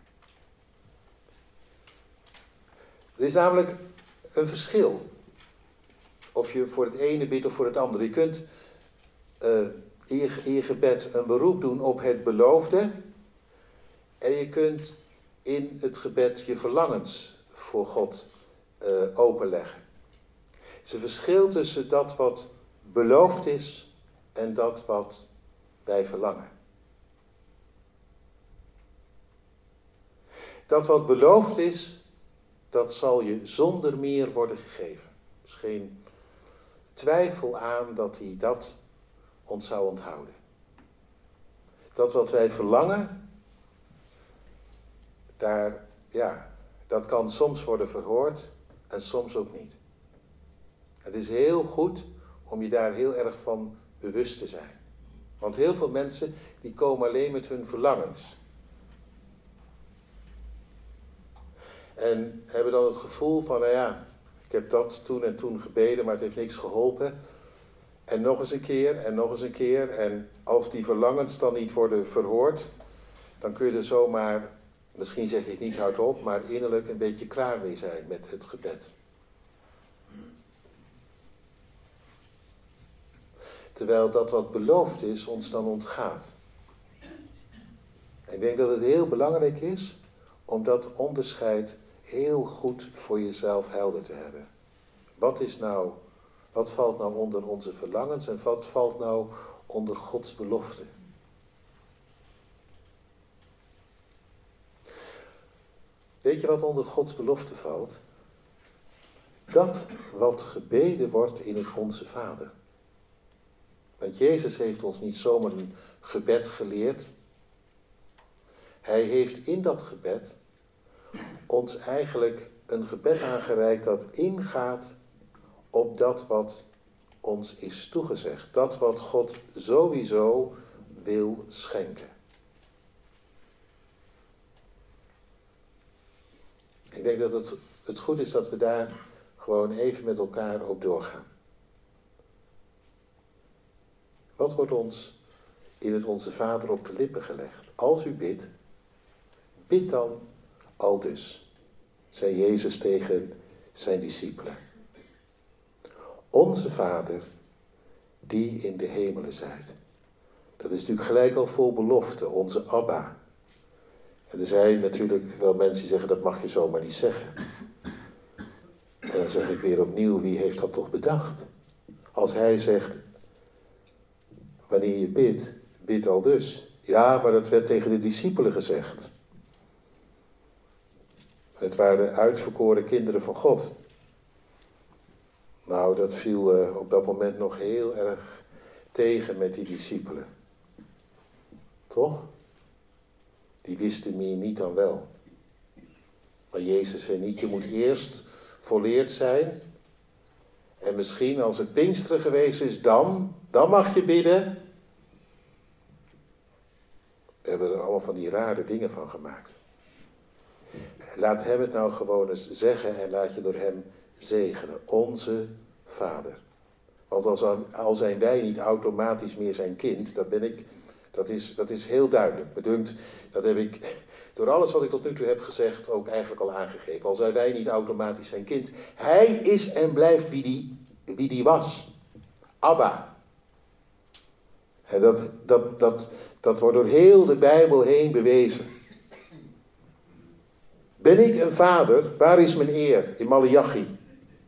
Er is namelijk een verschil. Of je voor het ene bidt of voor het andere. Je kunt in je gebed een beroep doen op het beloofde. En je kunt in het gebed je verlangens voor God openleggen. Er is een verschil tussen dat wat beloofd is en dat wat wij verlangen. Dat wat beloofd is, dat zal je zonder meer worden gegeven. Er is geen twijfel aan dat hij dat ons zou onthouden. Dat wat wij verlangen, dat kan soms worden verhoord en soms ook niet. Het is heel goed om je daar heel erg van bewust te zijn. Want heel veel mensen die komen alleen met hun verlangens. En hebben dan het gevoel van, ik heb dat toen en toen gebeden, maar het heeft niks geholpen. En nog eens een keer en nog eens een keer. En als die verlangens dan niet worden verhoord, dan kun je er zomaar, misschien zeg je het niet hardop, maar innerlijk een beetje klaar mee zijn met het gebed. Terwijl dat wat beloofd is, ons dan ontgaat. Ik denk dat het heel belangrijk is om dat onderscheid heel goed voor jezelf helder te hebben. Wat valt nou onder onze verlangens en wat valt nou onder Gods belofte? Weet je wat onder Gods belofte valt? Dat wat gebeden wordt in het Onze Vader. Want Jezus heeft ons niet zomaar een gebed geleerd. Hij heeft in dat gebed ons eigenlijk een gebed aangereikt dat ingaat op dat wat ons is toegezegd. Dat wat God sowieso wil schenken. Ik denk dat het goed is dat we daar gewoon even met elkaar op doorgaan. Wat wordt ons in het Onze Vader op de lippen gelegd? Als u bidt, bid dan aldus, zei Jezus tegen zijn discipelen. Onze Vader, die in de hemelen zijt. Dat is natuurlijk gelijk al vol belofte, onze Abba. En er zijn natuurlijk wel mensen die zeggen, dat mag je zomaar niet zeggen. En dan zeg ik weer opnieuw, wie heeft dat toch bedacht? Als hij zegt, wanneer je bidt, bid aldus. Ja, maar dat werd tegen de discipelen gezegd. Het waren de uitverkoren kinderen van God. Nou, dat viel op dat moment nog heel erg tegen met die discipelen. Toch? Die wisten meer niet dan wel. Maar Jezus zei niet, je moet eerst volleerd zijn. En misschien als het Pinksteren geweest is, dan mag je bidden. We hebben er allemaal van die rare dingen van gemaakt. Laat hem het nou gewoon eens zeggen en laat je door hem zegenen. Onze Vader. Want al zijn wij niet automatisch meer zijn kind, dat is heel duidelijk. Me dunkt, dat heb ik door alles wat ik tot nu toe heb gezegd ook eigenlijk al aangegeven. Al zijn wij niet automatisch zijn kind. Hij is en blijft wie die was. Abba. En dat wordt door heel de Bijbel heen bewezen. Ben ik een vader? Waar is mijn eer? In Maleachi.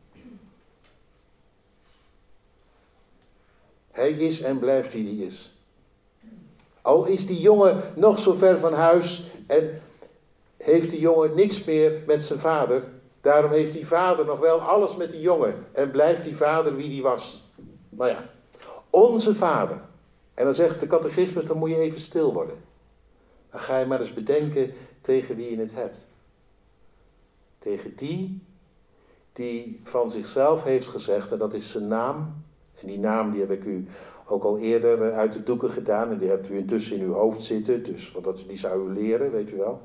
Hij is en blijft wie hij is. Al is die jongen nog zo ver van huis en heeft die jongen niks meer met zijn vader. Daarom heeft die vader nog wel alles met die jongen en blijft die vader wie die was. Nou ja, onze Vader. En dan zegt de catechismus, dan moet je even stil worden. Dan ga je maar eens bedenken tegen wie je het hebt. Tegen die van zichzelf heeft gezegd, en dat is zijn naam. En die naam die heb ik u ook al eerder uit de doeken gedaan. En die hebt u intussen in uw hoofd zitten. Dus, want die zou u leren, weet u wel.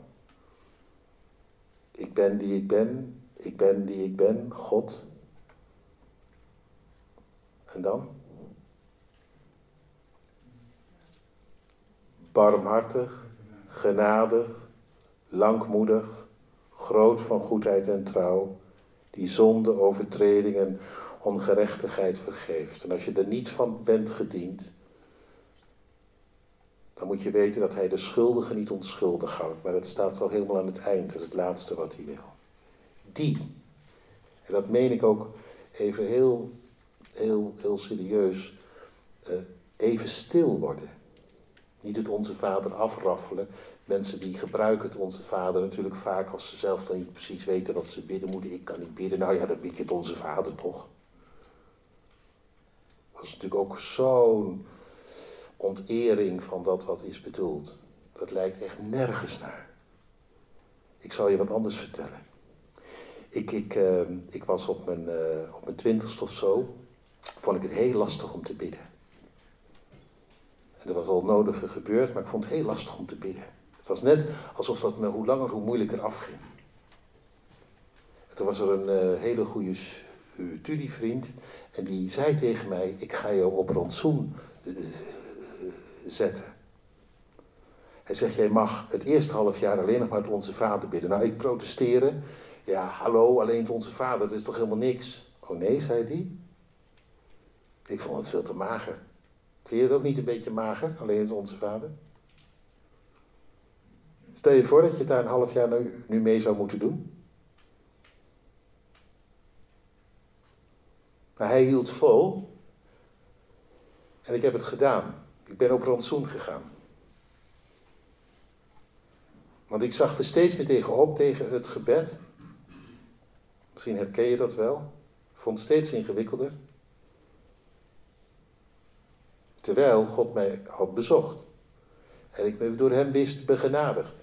Ik ben die ik ben. Ik ben die ik ben. God. En dan? barmhartig, genadig, langmoedig, groot van goedheid en trouw, die zonde, overtreding en ongerechtigheid vergeeft. En als je er niet van bent gediend, dan moet je weten dat hij de schuldige niet onschuldig houdt. Maar dat staat wel helemaal aan het eind, dat is het laatste wat hij wil. Die, en dat meen ik ook even heel serieus, even stil worden. Niet het Onze Vader afraffelen. Mensen die gebruiken het Onze Vader natuurlijk vaak als ze zelf dan niet precies weten wat ze bidden moeten. Ik kan niet bidden, nou ja, dan bid je het Onze Vader toch. Dat is natuurlijk ook zo'n ontering van dat wat is bedoeld. Dat lijkt echt nergens naar. Ik zal je wat anders vertellen. Ik was op mijn 20ste of zo, vond ik het heel lastig om te bidden. En er was al het nodige gebeurd, maar ik vond het heel lastig om te bidden. Het was net alsof dat me hoe langer hoe moeilijker afging. En toen was er een hele goede studievriend en die zei tegen mij, ik ga jou op rantsoen zetten. Hij zegt, jij mag het eerste half jaar alleen nog maar het Onze Vader bidden. Nou, ik protesteerde. Ja, hallo, alleen het Onze Vader, dat is toch helemaal niks? Oh nee, zei hij. Ik vond het veel te mager. Vind je het ook niet een beetje mager, alleen het Onze Vader? Stel je voor dat je het daar een half jaar nu mee zou moeten doen. Maar hij hield vol. En ik heb het gedaan. Ik ben op rantsoen gegaan. Want ik zag er steeds meer tegenop, tegen het gebed. Misschien herken je dat wel. Ik vond het steeds ingewikkelder. Terwijl God mij had bezocht. En ik me door hem wist begenadigd.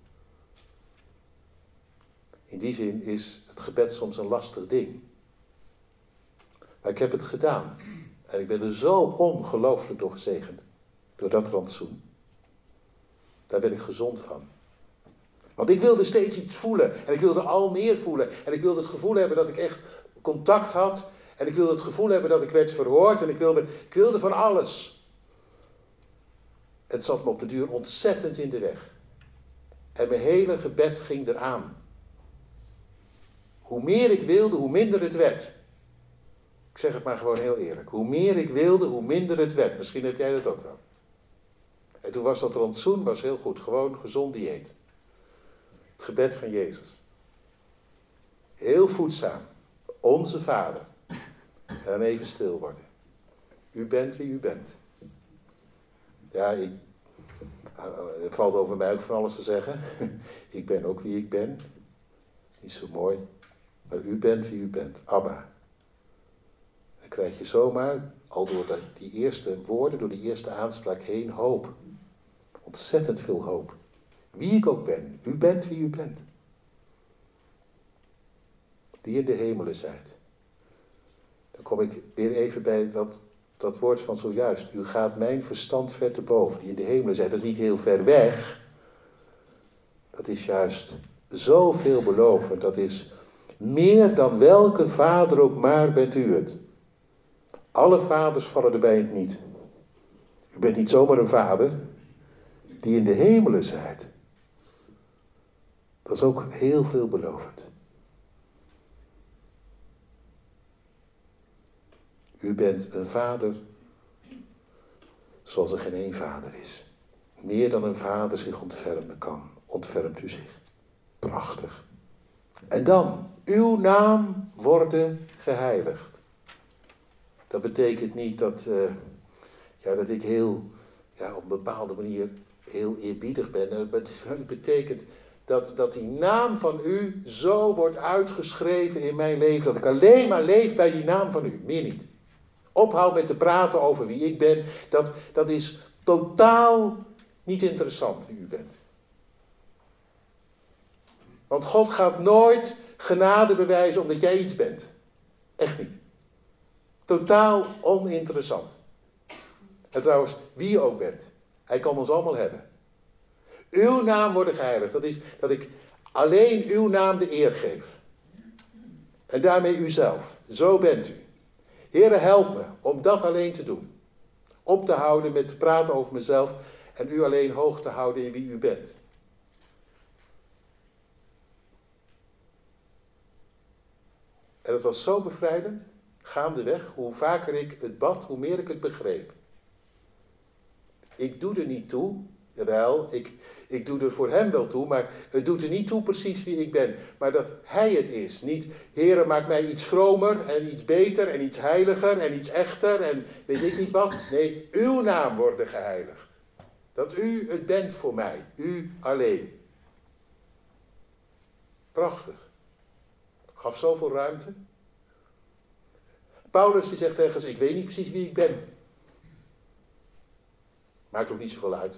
In die zin is het gebed soms een lastig ding. Maar ik heb het gedaan. En ik ben er zo ongelooflijk door gezegend. Door dat rantsoen. Daar werd ik gezond van. Want ik wilde steeds iets voelen. En ik wilde al meer voelen. En ik wilde het gevoel hebben dat ik echt contact had. En ik wilde het gevoel hebben dat ik werd verhoord. En ik wilde van alles. Het zat me op de duur ontzettend in de weg. En mijn hele gebed ging eraan. Hoe meer ik wilde, hoe minder het werd. Ik zeg het maar gewoon heel eerlijk. Hoe meer ik wilde, hoe minder het werd. Misschien heb jij dat ook wel. En toen was dat rantsoen heel goed. Gewoon gezond dieet. Het gebed van Jezus. Heel voedzaam. Onze Vader. En dan even stil worden. U bent wie u bent. Ja, het valt over mij ook van alles te zeggen. Ik ben ook wie ik ben. Niet zo mooi. Maar u bent wie u bent. Abba. Dan krijg je zomaar, al door die eerste woorden, door die eerste aanspraak heen, hoop. Ontzettend veel hoop. Wie ik ook ben. U bent wie u bent. Die in de hemelen zijt. Dan kom ik weer even bij dat woord van zojuist. U gaat mijn verstand ver te boven. Die in de hemelen zijt. Dat is niet heel ver weg. Dat is juist zo veelbelovend. Dat is meer dan welke vader ook maar bent u het. Alle vaders vallen erbij niet. U bent niet zomaar een vader. Die in de hemelen zijt. Dat is ook heel veelbelovend. U bent een vader zoals er geen één vader is. Meer dan een vader zich ontfermen kan, ontfermt u zich. Prachtig. En dan, uw naam worden geheiligd. Dat betekent niet dat ik op een bepaalde manier heel eerbiedig ben. Het betekent dat die naam van u zo wordt uitgeschreven in mijn leven. Dat ik alleen maar leef bij die naam van u, meer niet. Ophoud met te praten over wie ik ben. Dat is totaal niet interessant wie u bent. Want God gaat nooit genade bewijzen omdat jij iets bent. Echt niet. Totaal oninteressant. En trouwens, wie je ook bent. Hij kan ons allemaal hebben. Uw naam worden geheiligd. Dat is dat ik alleen uw naam de eer geef. En daarmee uzelf. Zo bent u. Heere, help me om dat alleen te doen. Op te houden met te praten over mezelf en u alleen hoog te houden in wie u bent. En dat was zo bevrijdend, gaandeweg, hoe vaker ik het bad, hoe meer ik het begreep. Ik doe er niet toe, jawel, ik doe er voor hem wel toe, maar het doet er niet toe precies wie ik ben. Maar dat hij het is. Niet, Heere, maak mij iets vromer en iets beter en iets heiliger en iets echter en weet ik niet wat. Nee, uw naam wordt geheiligd. Dat u het bent voor mij, u alleen. Prachtig. Gaf zoveel ruimte. Paulus die zegt ergens, ik weet niet precies wie ik ben. Maakt ook niet zoveel uit.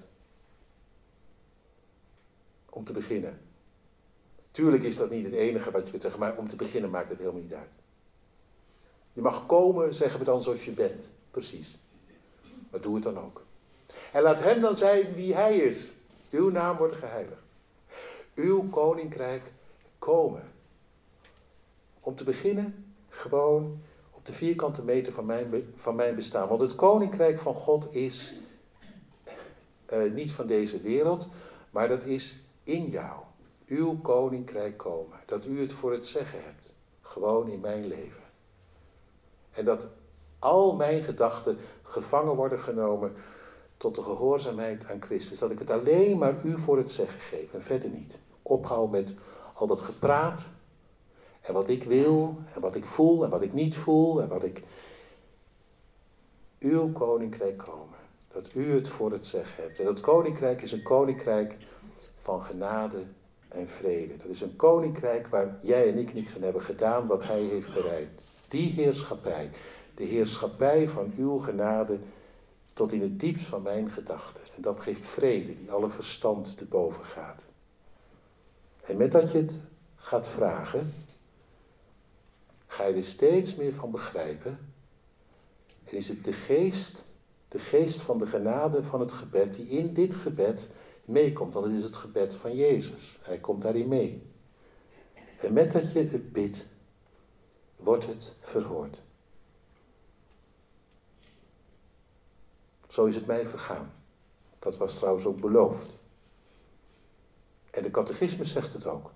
Om te beginnen. Tuurlijk is dat niet het enige wat je kunt zeggen, maar om te beginnen maakt het helemaal niet uit. Je mag komen, zeggen we dan, zoals je bent. Precies. Maar doe het dan ook. En laat hem dan zijn wie hij is. Uw naam wordt geheiligd. Uw koninkrijk komen. Om te beginnen, gewoon op de vierkante meter van mijn bestaan. Want het koninkrijk van God is niet van deze wereld, maar dat is in jou. Uw koninkrijk komen. Dat u het voor het zeggen hebt. Gewoon in mijn leven. En dat al mijn gedachten gevangen worden genomen tot de gehoorzaamheid aan Christus. Dat ik het alleen maar u voor het zeggen geef en verder niet. Ophoud met al dat gepraat en wat ik wil en wat ik voel en wat ik niet voel en wat ik... Uw koninkrijk komen. Dat u het voor het zeggen hebt. En dat koninkrijk is een koninkrijk van genade en vrede. Dat is een koninkrijk waar jij en ik niets aan hebben gedaan wat hij heeft bereid. Die heerschappij, de heerschappij van uw genade tot in het diepst van mijn gedachten. En dat geeft vrede die alle verstand te boven gaat. En met dat je het gaat vragen, ga je er steeds meer van begrijpen. En is het de geest van de genade van het gebed, die in dit gebed meekomt. Want het is het gebed van Jezus. Hij komt daarin mee. En met dat je het bidt, wordt het verhoord. Zo is het mij vergaan. Dat was trouwens ook beloofd. En de catechismus zegt het ook.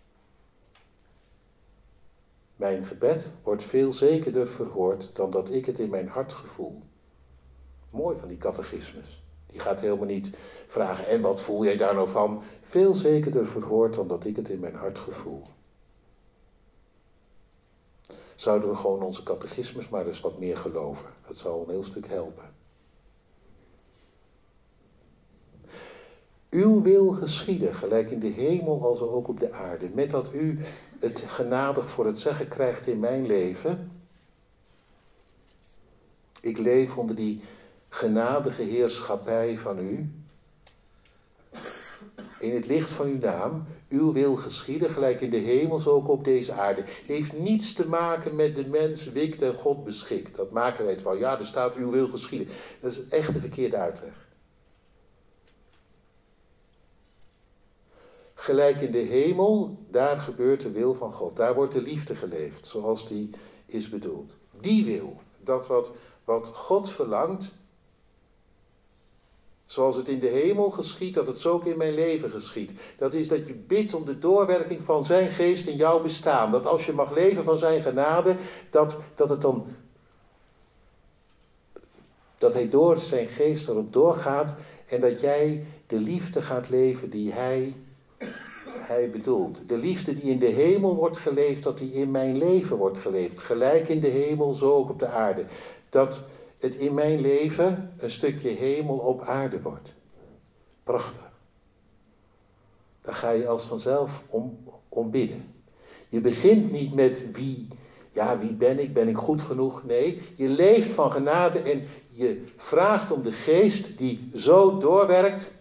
Mijn gebed wordt veel zekerder verhoord dan dat ik het in mijn hart gevoel. Mooi van die catechismus. Die gaat helemaal niet vragen, en wat voel jij daar nou van? Veel zekerder verhoord dan dat ik het in mijn hart gevoel. Zouden we gewoon onze catechismus maar eens wat meer geloven. Dat zou een heel stuk helpen. Uw wil geschieden, gelijk in de hemel als ook op de aarde. Met dat u het genadig voor het zeggen krijgt in mijn leven. Ik leef onder die genadige heerschappij van u. In het licht van uw naam. Uw wil geschieden, gelijk in de hemel zo ook op deze aarde. Heeft niets te maken met de mens wikt en God beschikt. Dat maken wij van, ja, er staat uw wil geschieden. Dat is echt een verkeerde uitleg. Gelijk in de hemel, daar gebeurt de wil van God. Daar wordt de liefde geleefd, zoals die is bedoeld. Die wil, dat wat God verlangt, zoals het in de hemel geschiet, dat het zo ook in mijn leven geschiet. Dat is dat je bidt om de doorwerking van zijn geest in jouw bestaan. Dat als je mag leven van zijn genade, dat het dan... Dat hij door zijn geest erop doorgaat en dat jij de liefde gaat leven die hij bedoelt. De liefde die in de hemel wordt geleefd, dat die in mijn leven wordt geleefd. Gelijk in de hemel, zo ook op de aarde. Dat het in mijn leven een stukje hemel op aarde wordt. Prachtig. Daar ga je als vanzelf om bidden. Je begint niet met wie ben ik goed genoeg? Nee, je leeft van genade en je vraagt om de geest die zo doorwerkt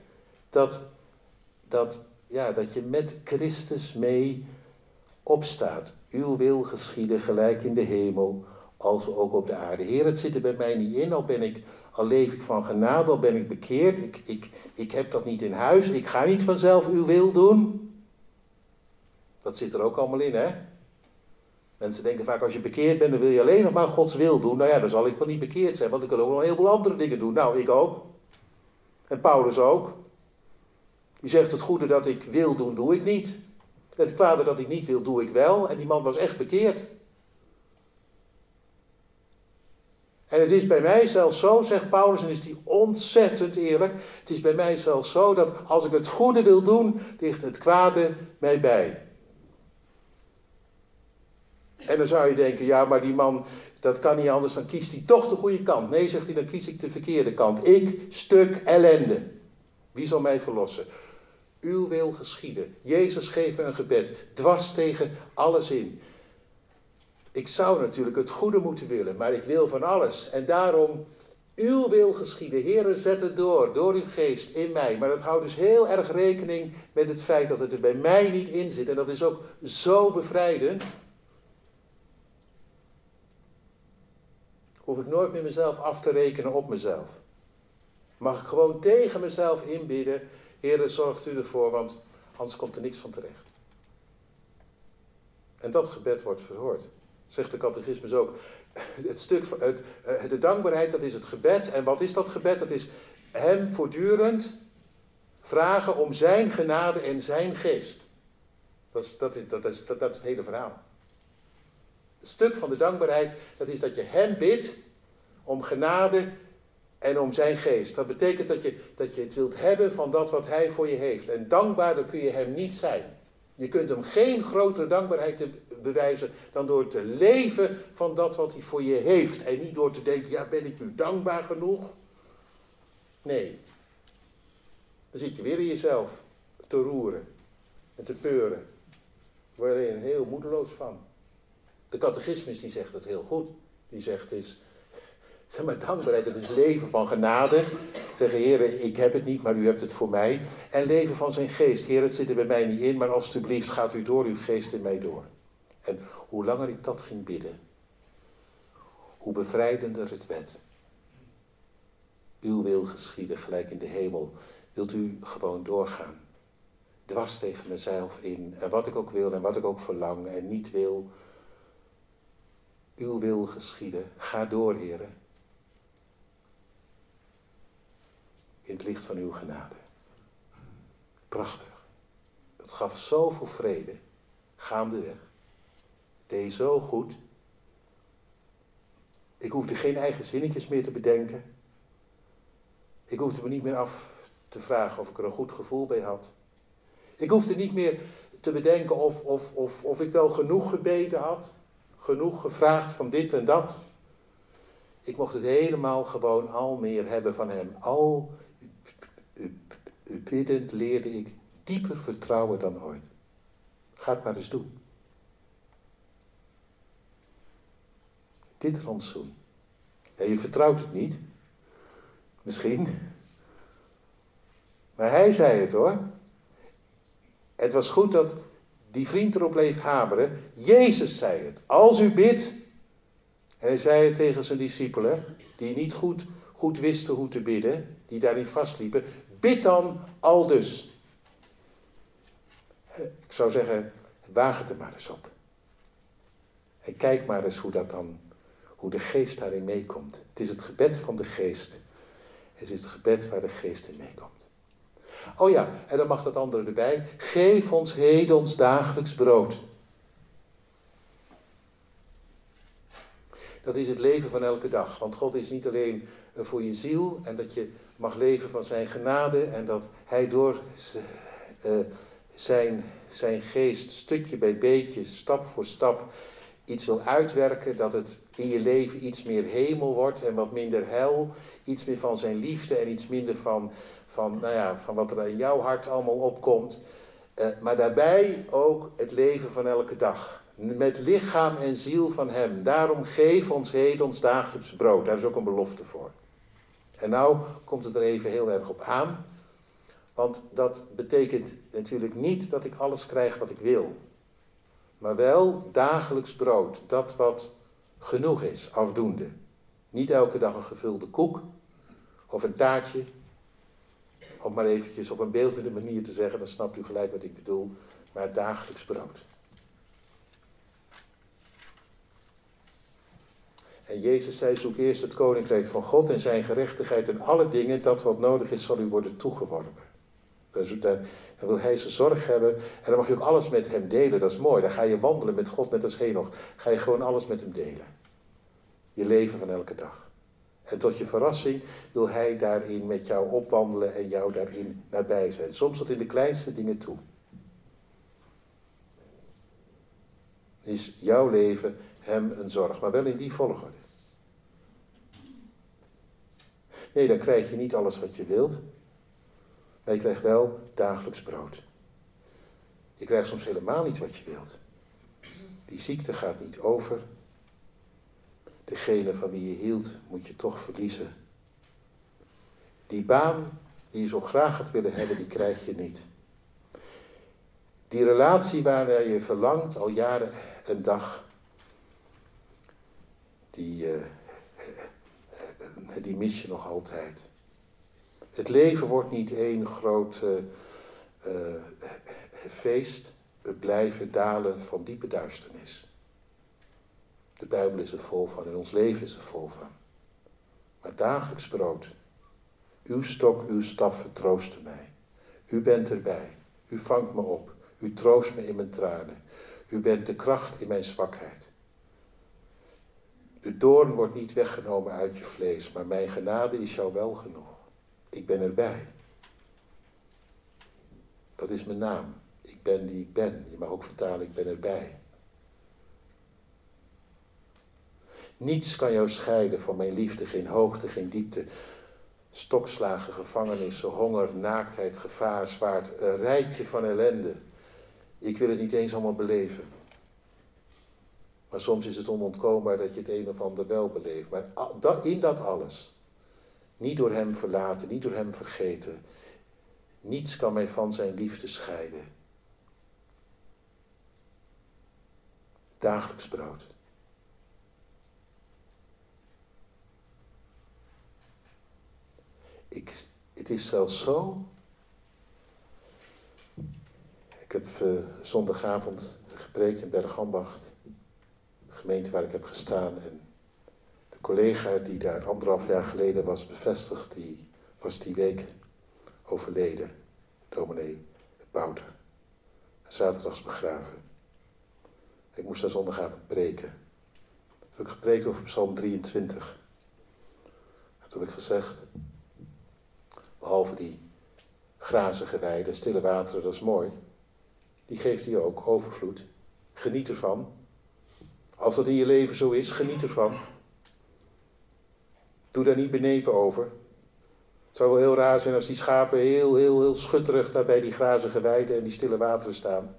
dat je met Christus mee opstaat. Uw wil geschieden gelijk in de hemel als ook op de aarde. Heer, het zit er bij mij niet in, al leef ik van genade, al ben ik bekeerd. Ik heb dat niet in huis, ik ga niet vanzelf uw wil doen. Dat zit er ook allemaal in, hè? Mensen denken vaak, als je bekeerd bent, dan wil je alleen nog maar Gods wil doen. Nou ja, dan zal ik wel niet bekeerd zijn, want ik kan ook nog een heleboel andere dingen doen. Nou, ik ook. En Paulus ook. Die zegt, het goede dat ik wil doen, doe ik niet. Het kwade dat ik niet wil, doe ik wel. En die man was echt bekeerd. En het is bij mij zelfs zo, zegt Paulus, en is die ontzettend eerlijk. Het is bij mij zelfs zo dat als ik het goede wil doen, ligt het kwade mij bij. En dan zou je denken, ja, maar die man, dat kan niet anders, dan kiest hij toch de goede kant. Nee, zegt hij, dan kies ik de verkeerde kant. Ik, stuk ellende. Wie zal mij verlossen? Uw wil geschieden. Jezus geeft me een gebed, dwars tegen alles in. Ik zou natuurlijk het goede moeten willen, maar ik wil van alles. En daarom, uw wil geschieden. Heere, zet het door uw geest in mij. Maar dat houdt dus heel erg rekening met het feit dat het er bij mij niet in zit. En dat is ook zo bevrijdend. Hoef ik nooit meer mezelf af te rekenen op mezelf. Mag ik gewoon tegen mezelf inbidden. Heere, zorgt u ervoor, want anders komt er niks van terecht. En dat gebed wordt verhoord. Zegt de catechismus ook. Het stuk, de dankbaarheid, dat is het gebed. En wat is dat gebed? Dat is hem voortdurend vragen om zijn genade en zijn geest. Dat is het hele verhaal. Het stuk van de dankbaarheid, dat is dat je hem bidt om genade en om zijn geest. Dat betekent dat je het wilt hebben van dat wat hij voor je heeft. En dankbaarder kun je hem niet zijn. Je kunt hem geen grotere dankbaarheid bewijzen dan door te leven van dat wat hij voor je heeft. En niet door te denken, ja, ben ik nu dankbaar genoeg? Nee. Dan zit je weer in jezelf te roeren en te peuren. Daar word je er heel moedeloos van. De catechismus die zegt het heel goed. Die zegt zeg maar, dankbaarheid, dat is leven van genade. Zeggen, Heer, ik heb het niet, maar u hebt het voor mij. En leven van zijn geest. Heer, het zit er bij mij niet in, maar alstublieft gaat u door uw geest in mij door. En hoe langer ik dat ging bidden, hoe bevrijdender het werd. Uw wil geschieden, gelijk in de hemel. Wilt u gewoon doorgaan. Dwars tegen mezelf in. En wat ik ook wil en wat ik ook verlang en niet wil. Uw wil geschieden. Ga door, Heer. In het licht van uw genade. Prachtig. Het gaf zoveel vrede. Gaandeweg. Deed zo goed. Ik hoefde geen eigen zinnetjes meer te bedenken. Ik hoefde me niet meer af te vragen of ik er een goed gevoel bij had. Ik hoefde niet meer te bedenken of ik wel genoeg gebeden had. Genoeg gevraagd van dit en dat. Ik mocht het helemaal gewoon al meer hebben van hem. Al biddend leerde ik dieper vertrouwen dan ooit. Ga het maar eens doen. Dit rantsoen. Ja, je vertrouwt het niet. Misschien. Maar hij zei het hoor. Het was goed dat die vriend erop bleef hameren. Jezus zei het. Als u bidt. En hij zei het tegen zijn discipelen. Die niet goed wisten hoe te bidden. Die daarin vastliepen. Bid dan aldus. Ik zou zeggen, waag het er maar eens op. En kijk maar eens hoe de geest daarin meekomt. Het is het gebed van de geest. Het is het gebed waar de geest in meekomt. Oh ja, en dan mag dat andere erbij. Geef ons heden ons dagelijks brood. Dat is het leven van elke dag. Want God is niet alleen voor je ziel. En dat je mag leven van zijn genade. En dat hij door zijn geest stukje bij beetje, stap voor stap iets wil uitwerken. Dat het in je leven iets meer hemel wordt en wat minder hel. Iets meer van zijn liefde en iets minder van wat er in jouw hart allemaal opkomt. Maar daarbij ook het leven van elke dag. Met lichaam en ziel van hem. Daarom geef ons heden ons dagelijks brood. Daar is ook een belofte voor. En nou komt het er even heel erg op aan. Want dat betekent natuurlijk niet dat ik alles krijg wat ik wil. Maar wel dagelijks brood. Dat wat genoeg is, afdoende. Niet elke dag een gevulde koek. Of een taartje. Om maar eventjes op een beeldende manier te zeggen. Dan snapt u gelijk wat ik bedoel. Maar dagelijks brood. En Jezus zei, zoek eerst het koninkrijk van God en zijn gerechtigheid en alle dingen, dat wat nodig is, zal u worden toegeworpen. Dan wil hij zijn zorg hebben en dan mag je ook alles met hem delen, dat is mooi. Dan ga je wandelen met God net als Henoch. Ga je gewoon alles met hem delen. Je leven van elke dag. En tot je verrassing wil hij daarin met jou opwandelen en jou daarin nabij zijn. Soms tot in de kleinste dingen toe. Is jouw leven hem een zorg, maar wel in die volgorde. Nee, dan krijg je niet alles wat je wilt, maar je krijgt wel dagelijks brood. Je krijgt soms helemaal niet wat je wilt. Die ziekte gaat niet over. Degene van wie je hield, moet je toch verliezen. Die baan die je zo graag had willen hebben, die krijg je niet. Die relatie waarnaar je verlangt al jaren en dag, die mis je nog altijd. Het leven wordt niet één groot feest. We blijven dalen van diepe duisternis. De Bijbel is er vol van en ons leven is er vol van. Maar dagelijks brood. Uw stok, uw staf vertroosten mij. U bent erbij. U vangt me op. U troost me in mijn tranen. U bent de kracht in mijn zwakheid. De doorn wordt niet weggenomen uit je vlees, maar mijn genade is jou wel genoeg. Ik ben erbij. Dat is mijn naam. Ik ben die ik ben. Je mag ook vertalen, ik ben erbij. Niets kan jou scheiden van mijn liefde, geen hoogte, geen diepte. Stokslagen, gevangenissen, honger, naaktheid, gevaar, zwaard, een rijtje van ellende. Ik wil het niet eens allemaal beleven. Maar soms is het onontkoombaar dat je het een of ander wel beleeft. Maar in dat alles, niet door hem verlaten, niet door hem vergeten. Niets kan mij van zijn liefde scheiden. Dagelijks brood. Het is zelfs zo. Ik heb zondagavond gepreekt in Bergambacht. De gemeente waar ik heb gestaan. En de collega die daar 1,5 jaar geleden was bevestigd, die was die week overleden. Dominee Bouter. Zaterdags begraven. Ik moest daar zondagavond preken. Heb ik gepreekt over Psalm 23. En toen heb ik gezegd, behalve die grazige weiden, stille wateren, dat is mooi. Die geeft hij ook, overvloed. Geniet ervan. Als dat in je leven zo is, geniet ervan. Doe daar niet benepen over. Het zou wel heel raar zijn als die schapen heel schutterig daar bij die grazige weiden en die stille wateren staan.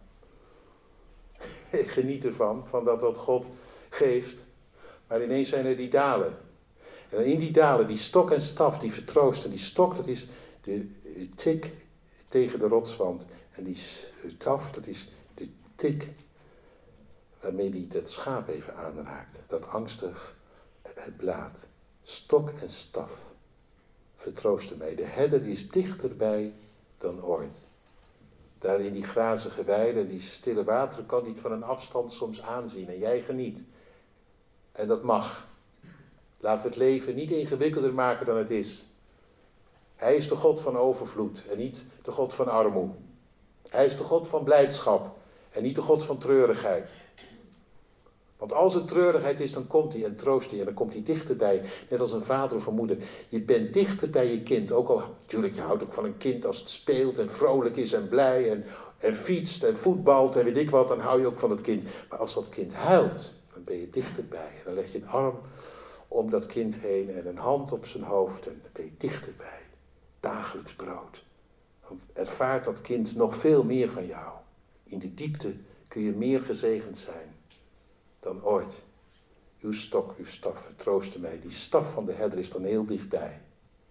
Geniet ervan, van dat wat God geeft. Maar ineens zijn er die dalen. En in die dalen, die stok en staf, die vertroosten. Die stok, dat is de tik tegen de rotswand. En die staf, dat is de tik waarmee hij dat schaap even aanraakt. Dat angstig het blaad. Stok en staf vertroosten mij. De herder is dichterbij dan ooit. Daar in die grazige weiden, die stille wateren, kan hij het van een afstand soms aanzien. En jij geniet. En dat mag. Laten we het leven niet ingewikkelder maken dan het is. Hij is de God van overvloed en niet de God van armoede. Hij is de God van blijdschap en niet de God van treurigheid. Want als het treurigheid is, dan komt hij en troost hij en dan komt hij dichterbij. Net als een vader of een moeder. Je bent dichter bij je kind. Ook al, natuurlijk, je houdt ook van een kind als het speelt en vrolijk is en blij en fietst en voetbalt en weet ik wat. Dan hou je ook van het kind. Maar als dat kind huilt, dan ben je dichterbij. En dan leg je een arm om dat kind heen en een hand op zijn hoofd en dan ben je dichterbij. Dagelijks brood. Dan ervaart dat kind nog veel meer van jou. In de diepte kun je meer gezegend zijn dan ooit. Uw stok, uw staf vertroosten mij. Die staf van de herder is dan heel dichtbij.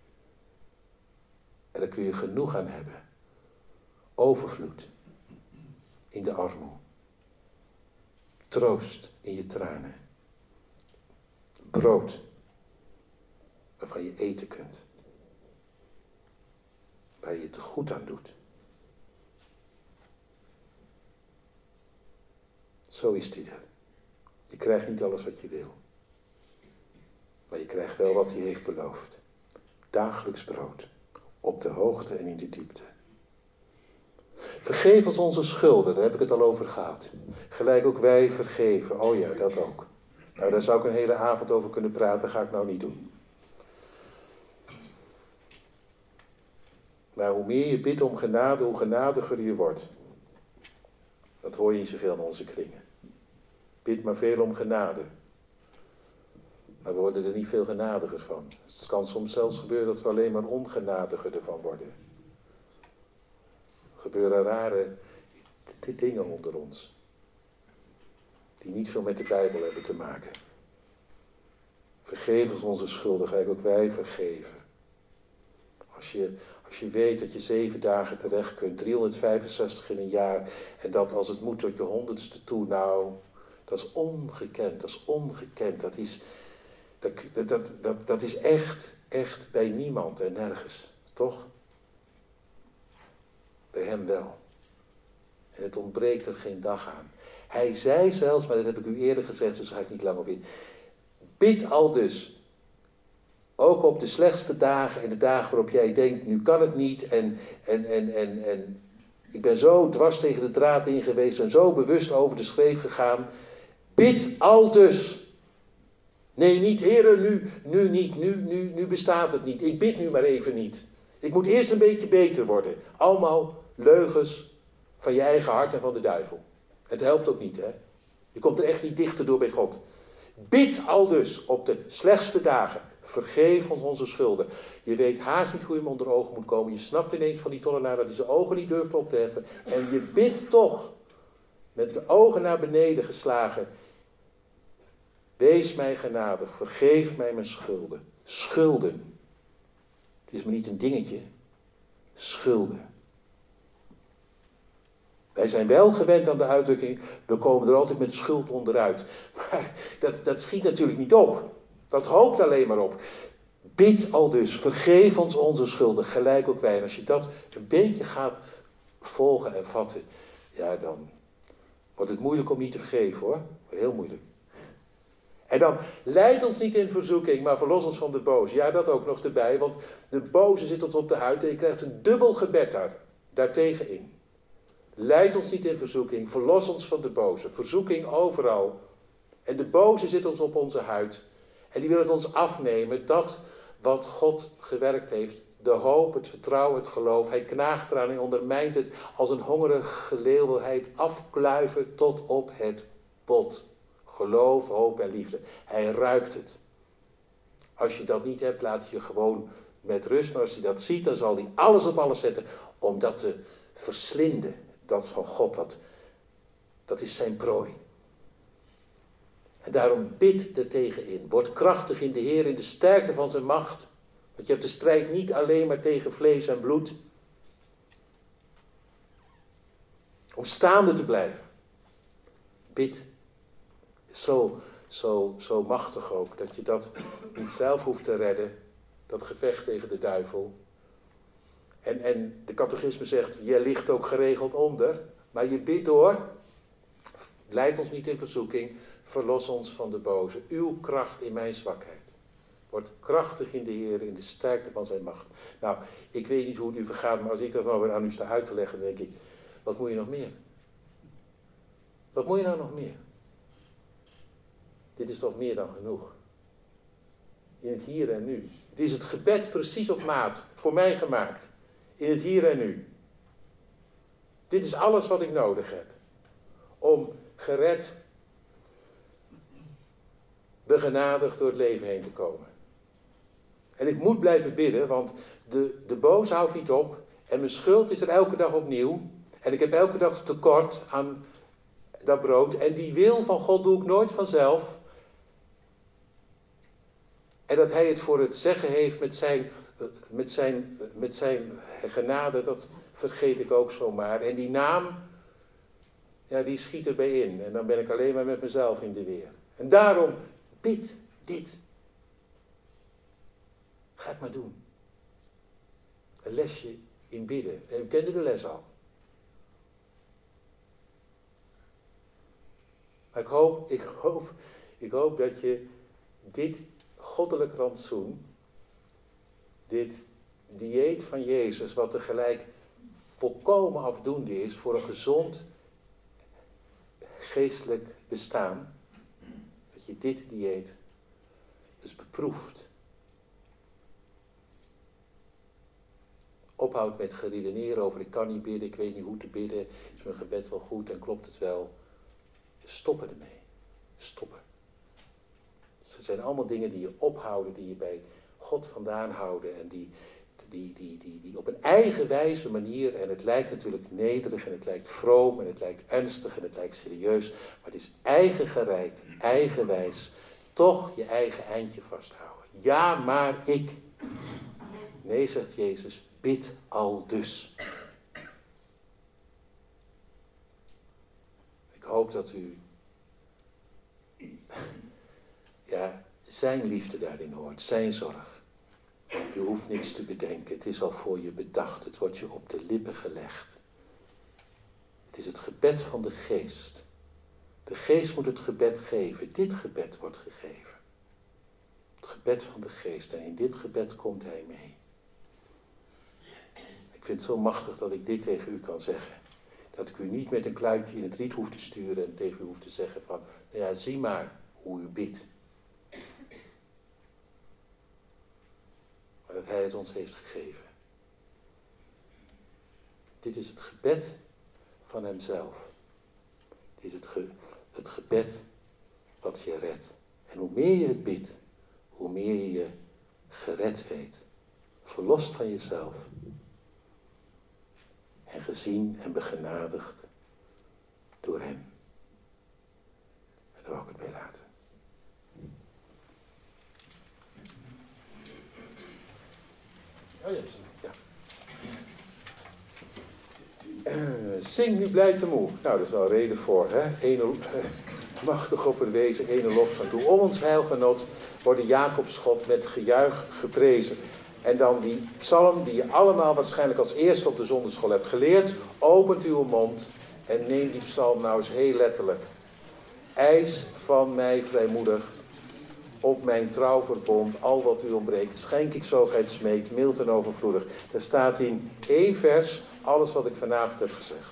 En daar kun je genoeg aan hebben. Overvloed in de armoede. Troost in je tranen. Brood waarvan je eten kunt. Waar je het goed aan doet. Zo is die er. Je krijgt niet alles wat je wil. Maar je krijgt wel wat hij heeft beloofd. Dagelijks brood. Op de hoogte en in de diepte. Vergeef ons onze schulden, daar heb ik het al over gehad. Gelijk ook wij vergeven. Oh ja, dat ook. Nou, daar zou ik een hele avond over kunnen praten, dat ga ik nou niet doen. Maar hoe meer je bidt om genade, hoe genadiger je wordt. Dat hoor je niet zoveel in onze kringen. Bid maar veel om genade. Maar we worden er niet veel genadiger van. Het kan soms zelfs gebeuren dat we alleen maar ongenadiger ervan worden. Er gebeuren rare dingen onder ons. Die niet veel met de Bijbel hebben te maken. Vergeef ons onze schulden, gelijk ook wij vergeven. Als je weet dat je 7 dagen terecht kunt, 365 in een jaar, en dat als het moet tot je 100ste toe, nou, dat is ongekend, dat is ongekend. Dat is echt bij niemand en nergens, toch? Bij hem wel. En het ontbreekt er geen dag aan. Hij zei zelfs, maar dat heb ik u eerder gezegd, dus daar ga ik niet lang op in. Bid al dus. Ook op de slechtste dagen en de dagen waarop jij denkt, nu kan het niet. En ik ben zo dwars tegen de draad in geweest en zo bewust over de schreef gegaan. Bid al dus. Nee, niet, Heere, nu niet, nu bestaat het niet. Ik bid nu maar even niet. Ik moet eerst een beetje beter worden. Allemaal leugens van je eigen hart en van de duivel. Het helpt ook niet, hè. Je komt er echt niet dichter door bij God. Bid al dus op de slechtste dagen. Vergeef ons onze schulden. Je weet haast niet hoe je hem onder ogen moet komen. Je snapt ineens van die tollenaar dat hij zijn ogen niet durft op te heffen. En je bidt toch, met de ogen naar beneden geslagen. Wees mij genadig, vergeef mij mijn schulden. Schulden. Het is maar niet een dingetje. Schulden. Wij zijn wel gewend aan de uitdrukking, we komen er altijd met schuld onderuit. Maar dat schiet natuurlijk niet op. Dat hoopt alleen maar op. Bid al dus, vergeef ons onze schulden, gelijk ook wij. En als je dat een beetje gaat volgen en vatten, ja, dan wordt het moeilijk om niet te vergeven, hoor. Heel moeilijk. En dan, leid ons niet in verzoeking, maar verlos ons van de boze. Ja, dat ook nog erbij, want de boze zit ons op de huid en je krijgt een dubbel gebed daartegen in. Leid ons niet in verzoeking, verlos ons van de boze. Verzoeking overal. En de boze zit ons op onze huid. En die wil het ons afnemen, dat wat God gewerkt heeft. De hoop, het vertrouwen, het geloof. Hij knaagt eraan en ondermijnt het. Als een hongerige leeuw wil hij het afkluiven tot op het bot. Geloof, hoop en liefde. Hij ruikt het. Als je dat niet hebt, laat je gewoon met rust. Maar als hij dat ziet, dan zal hij alles op alles zetten om dat te verslinden. Dat van God, dat is zijn prooi. En daarom bid er tegenin. Word krachtig in de Heer, in de sterkte van zijn macht. Want je hebt de strijd niet alleen maar tegen vlees en bloed. Om staande te blijven. Bid. Zo machtig ook. Dat je dat niet zelf hoeft te redden. Dat gevecht tegen de duivel. En de catechisme zegt, je ligt ook geregeld onder. Maar je bidt door. Leid ons niet in verzoeking. Verlos ons van de boze. Uw kracht in mijn zwakheid. Word krachtig in de Heer, in de sterkte van zijn macht. Nou, ik weet niet hoe het u vergaat, maar als ik dat nou weer aan u sta uit te leggen, dan denk ik, wat moet je nog meer? Wat moet je nou nog meer? Dit is toch meer dan genoeg. In het hier en nu. Het is het gebed precies op maat, voor mij gemaakt. In het hier en nu. Dit is alles wat ik nodig heb. Om gered, begenadigd door het leven heen te komen. En ik moet blijven bidden, want de boos houdt niet op. En mijn schuld is er elke dag opnieuw. En ik heb elke dag tekort aan dat brood. En die wil van God doe ik nooit vanzelf. En dat hij het voor het zeggen heeft met zijn genade, dat vergeet ik ook zomaar. En die naam, ja, die schiet erbij in. En dan ben ik alleen maar met mezelf in de weer. En daarom, bid dit. Ga het maar doen. Een lesje in bidden. En we kenden de les al. Maar ik hoop dat je dit goddelijk rantsoen, dit dieet van Jezus, wat tegelijk volkomen afdoende is voor een gezond geestelijk bestaan, dat je dit dieet dus beproeft. Ophoudt met geredeneerd over ik kan niet bidden, ik weet niet hoe te bidden, is mijn gebed wel goed en klopt het wel. Stoppen ermee. Stoppen. Het zijn allemaal dingen die je ophouden, die je bij God vandaan houden en die op een eigen wijze manier, en het lijkt natuurlijk nederig en het lijkt vroom en het lijkt ernstig en het lijkt serieus, maar het is eigen gereid, eigenwijs, toch je eigen eindje vasthouden. Ja, maar ik. Nee, zegt Jezus, bid al dus. Ik hoop dat u zijn liefde daarin hoort, zijn zorg. Je hoeft niks te bedenken, het is al voor je bedacht, het wordt je op de lippen gelegd. Het is het gebed van de geest. De geest moet het gebed geven, dit gebed wordt gegeven. Het gebed van de geest, en in dit gebed komt hij mee. Ik vind het zo machtig dat ik dit tegen u kan zeggen. Dat ik u niet met een kluitje in het riet hoef te sturen en tegen u hoef te zeggen van, nou ja, zie maar hoe u bidt. Maar dat hij het ons heeft gegeven. Dit is het gebed van hemzelf. Dit is het gebed wat je redt. En hoe meer je het bidt, hoe meer je je gered weet. Verlost van jezelf. En gezien en begenadigd door hem. En daar wou ik het bij laten. Oh ja, ja. Zing nu blij te moe. Nou, daar is wel reden voor, hè? Machtig op het wezen, ene lof aan toe. Om ons heilgenot wordt de Jacobsgod met gejuich geprezen. En dan die psalm die je allemaal waarschijnlijk als eerste op de zondagschool hebt geleerd. Opent uw mond en neem die psalm nou eens heel letterlijk. Eis van mij vrijmoedig, op mijn trouwverbond, al wat u ontbreekt, schenk ik zo gij het smeekt, mild en overvloedig. Daar staat in 1 vers alles wat ik vanavond heb gezegd.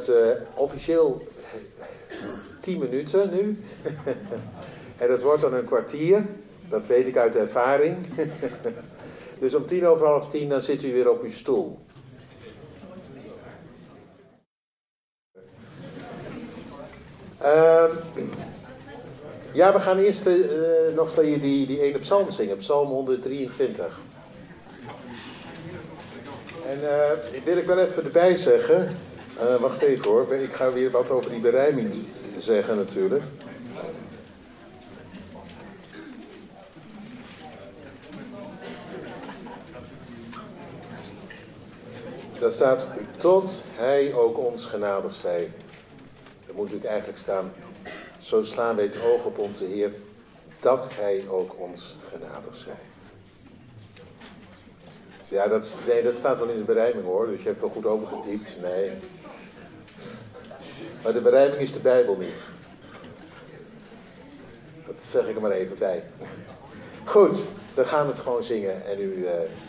hebt officieel 10 minuten nu. En dat wordt dan een kwartier. Dat weet ik uit ervaring. Dus om 10:30 dan zit u weer op uw stoel. Ja, we gaan eerst nog die ene psalm zingen. Psalm 123. En wil ik wel even erbij zeggen. Wacht even hoor. Ik ga weer wat over die berijming zeggen natuurlijk. Daar staat, tot hij ook ons genadig zij. Er moet natuurlijk eigenlijk staan, zo slaan wij het oog op onze Heer, dat hij ook ons genadig zij. Ja, dat staat wel in de berijming hoor, dus je hebt wel goed overgetypt. Nee. Maar de berijming is de Bijbel niet. Dat zeg ik er maar even bij. Goed, dan gaan we het gewoon zingen en u...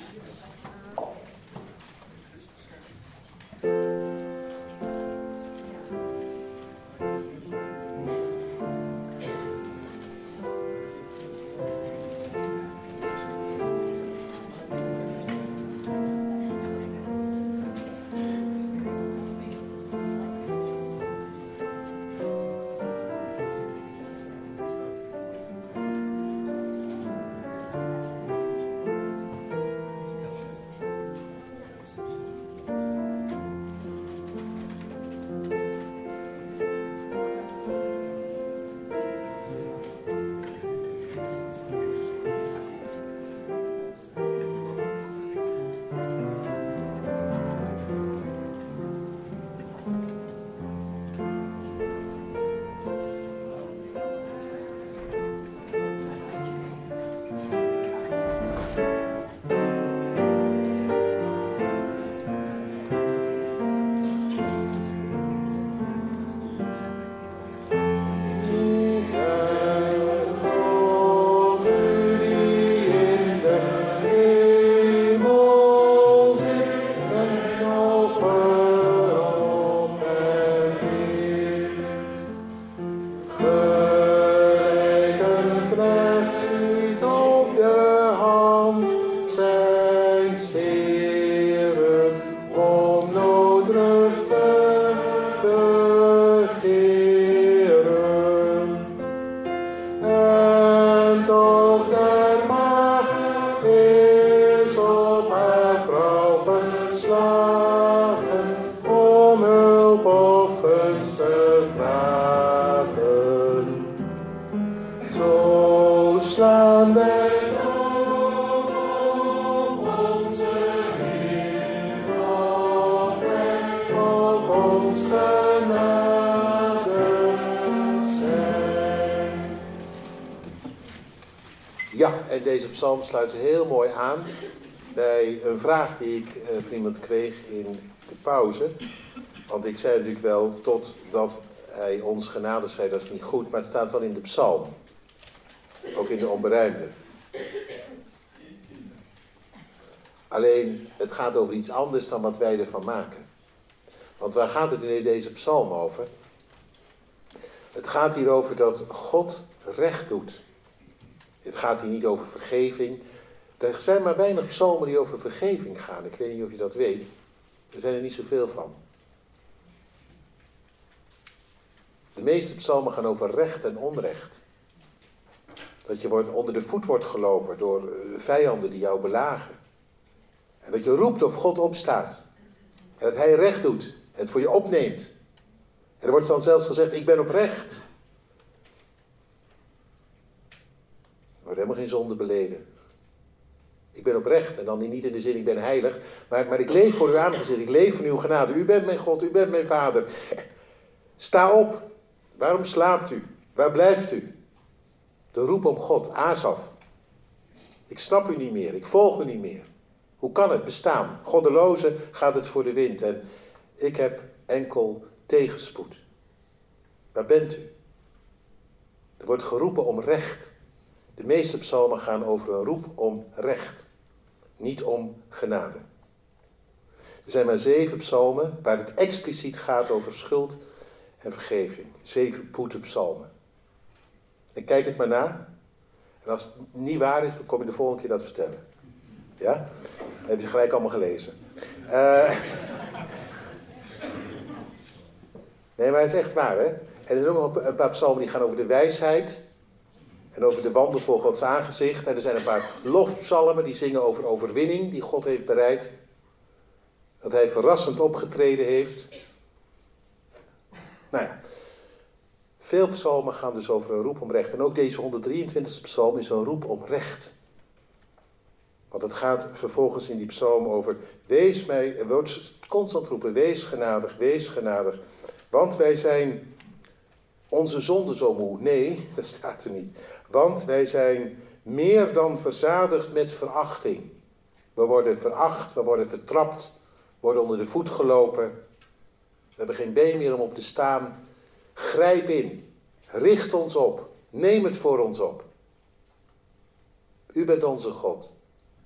Deze psalm sluit heel mooi aan bij een vraag die ik van iemand kreeg in de pauze. Want ik zei natuurlijk wel, totdat hij ons genadig zei, dat is niet goed, maar het staat wel in de psalm. Ook in de onberijmde. Alleen, het gaat over iets anders dan wat wij ervan maken. Want waar gaat het in deze psalm over? Het gaat hier over dat God recht doet. Het gaat hier niet over vergeving. Er zijn maar weinig psalmen die over vergeving gaan. Ik weet niet of je dat weet. Er zijn er niet zoveel van. De meeste psalmen gaan over recht en onrecht. Dat je onder de voet wordt gelopen door vijanden die jou belagen. En dat je roept of God opstaat. En dat hij recht doet. En het voor je opneemt. En er wordt dan zelfs gezegd, ik ben oprecht. Er wordt helemaal geen zonde beleden. Ik ben oprecht. En dan niet in de zin, ik ben heilig. Maar ik leef voor uw aangezicht. Ik leef van uw genade. U bent mijn God. U bent mijn Vader. Sta op. Waarom slaapt u? Waar blijft u? De roep om God. Asaf. Ik snap u niet meer. Ik volg u niet meer. Hoe kan het bestaan? Goddeloze gaat het voor de wind. En ik heb enkel tegenspoed. Waar bent u? Er wordt geroepen om recht. De meeste psalmen gaan over een roep om recht. Niet om genade. Er zijn maar 7 psalmen waar het expliciet gaat over schuld en vergeving. 7 boetepsalmen. En kijk het maar na. En als het niet waar is, dan kom je de volgende keer dat vertellen. Ja? Dan heb je gelijk allemaal gelezen. Nee, maar het is echt waar, hè? En er zijn ook nog een paar psalmen die gaan over de wijsheid. En over de wandel voor Gods aangezicht. En er zijn een paar lofpsalmen die zingen over overwinning die God heeft bereid. Dat hij verrassend opgetreden heeft. Nou ja. Veel psalmen gaan dus over een roep om recht. En ook deze 123e psalm is een roep om recht. Want het gaat vervolgens in die psalm over, wees mij, er wordt constant roepen, wees genadig. Want wij zijn onze zonde zo moe. Nee, dat staat er niet. Want wij zijn meer dan verzadigd met verachting. We worden veracht, we worden vertrapt, we worden onder de voet gelopen. We hebben geen been meer om op te staan. Grijp in, richt ons op, neem het voor ons op. U bent onze God.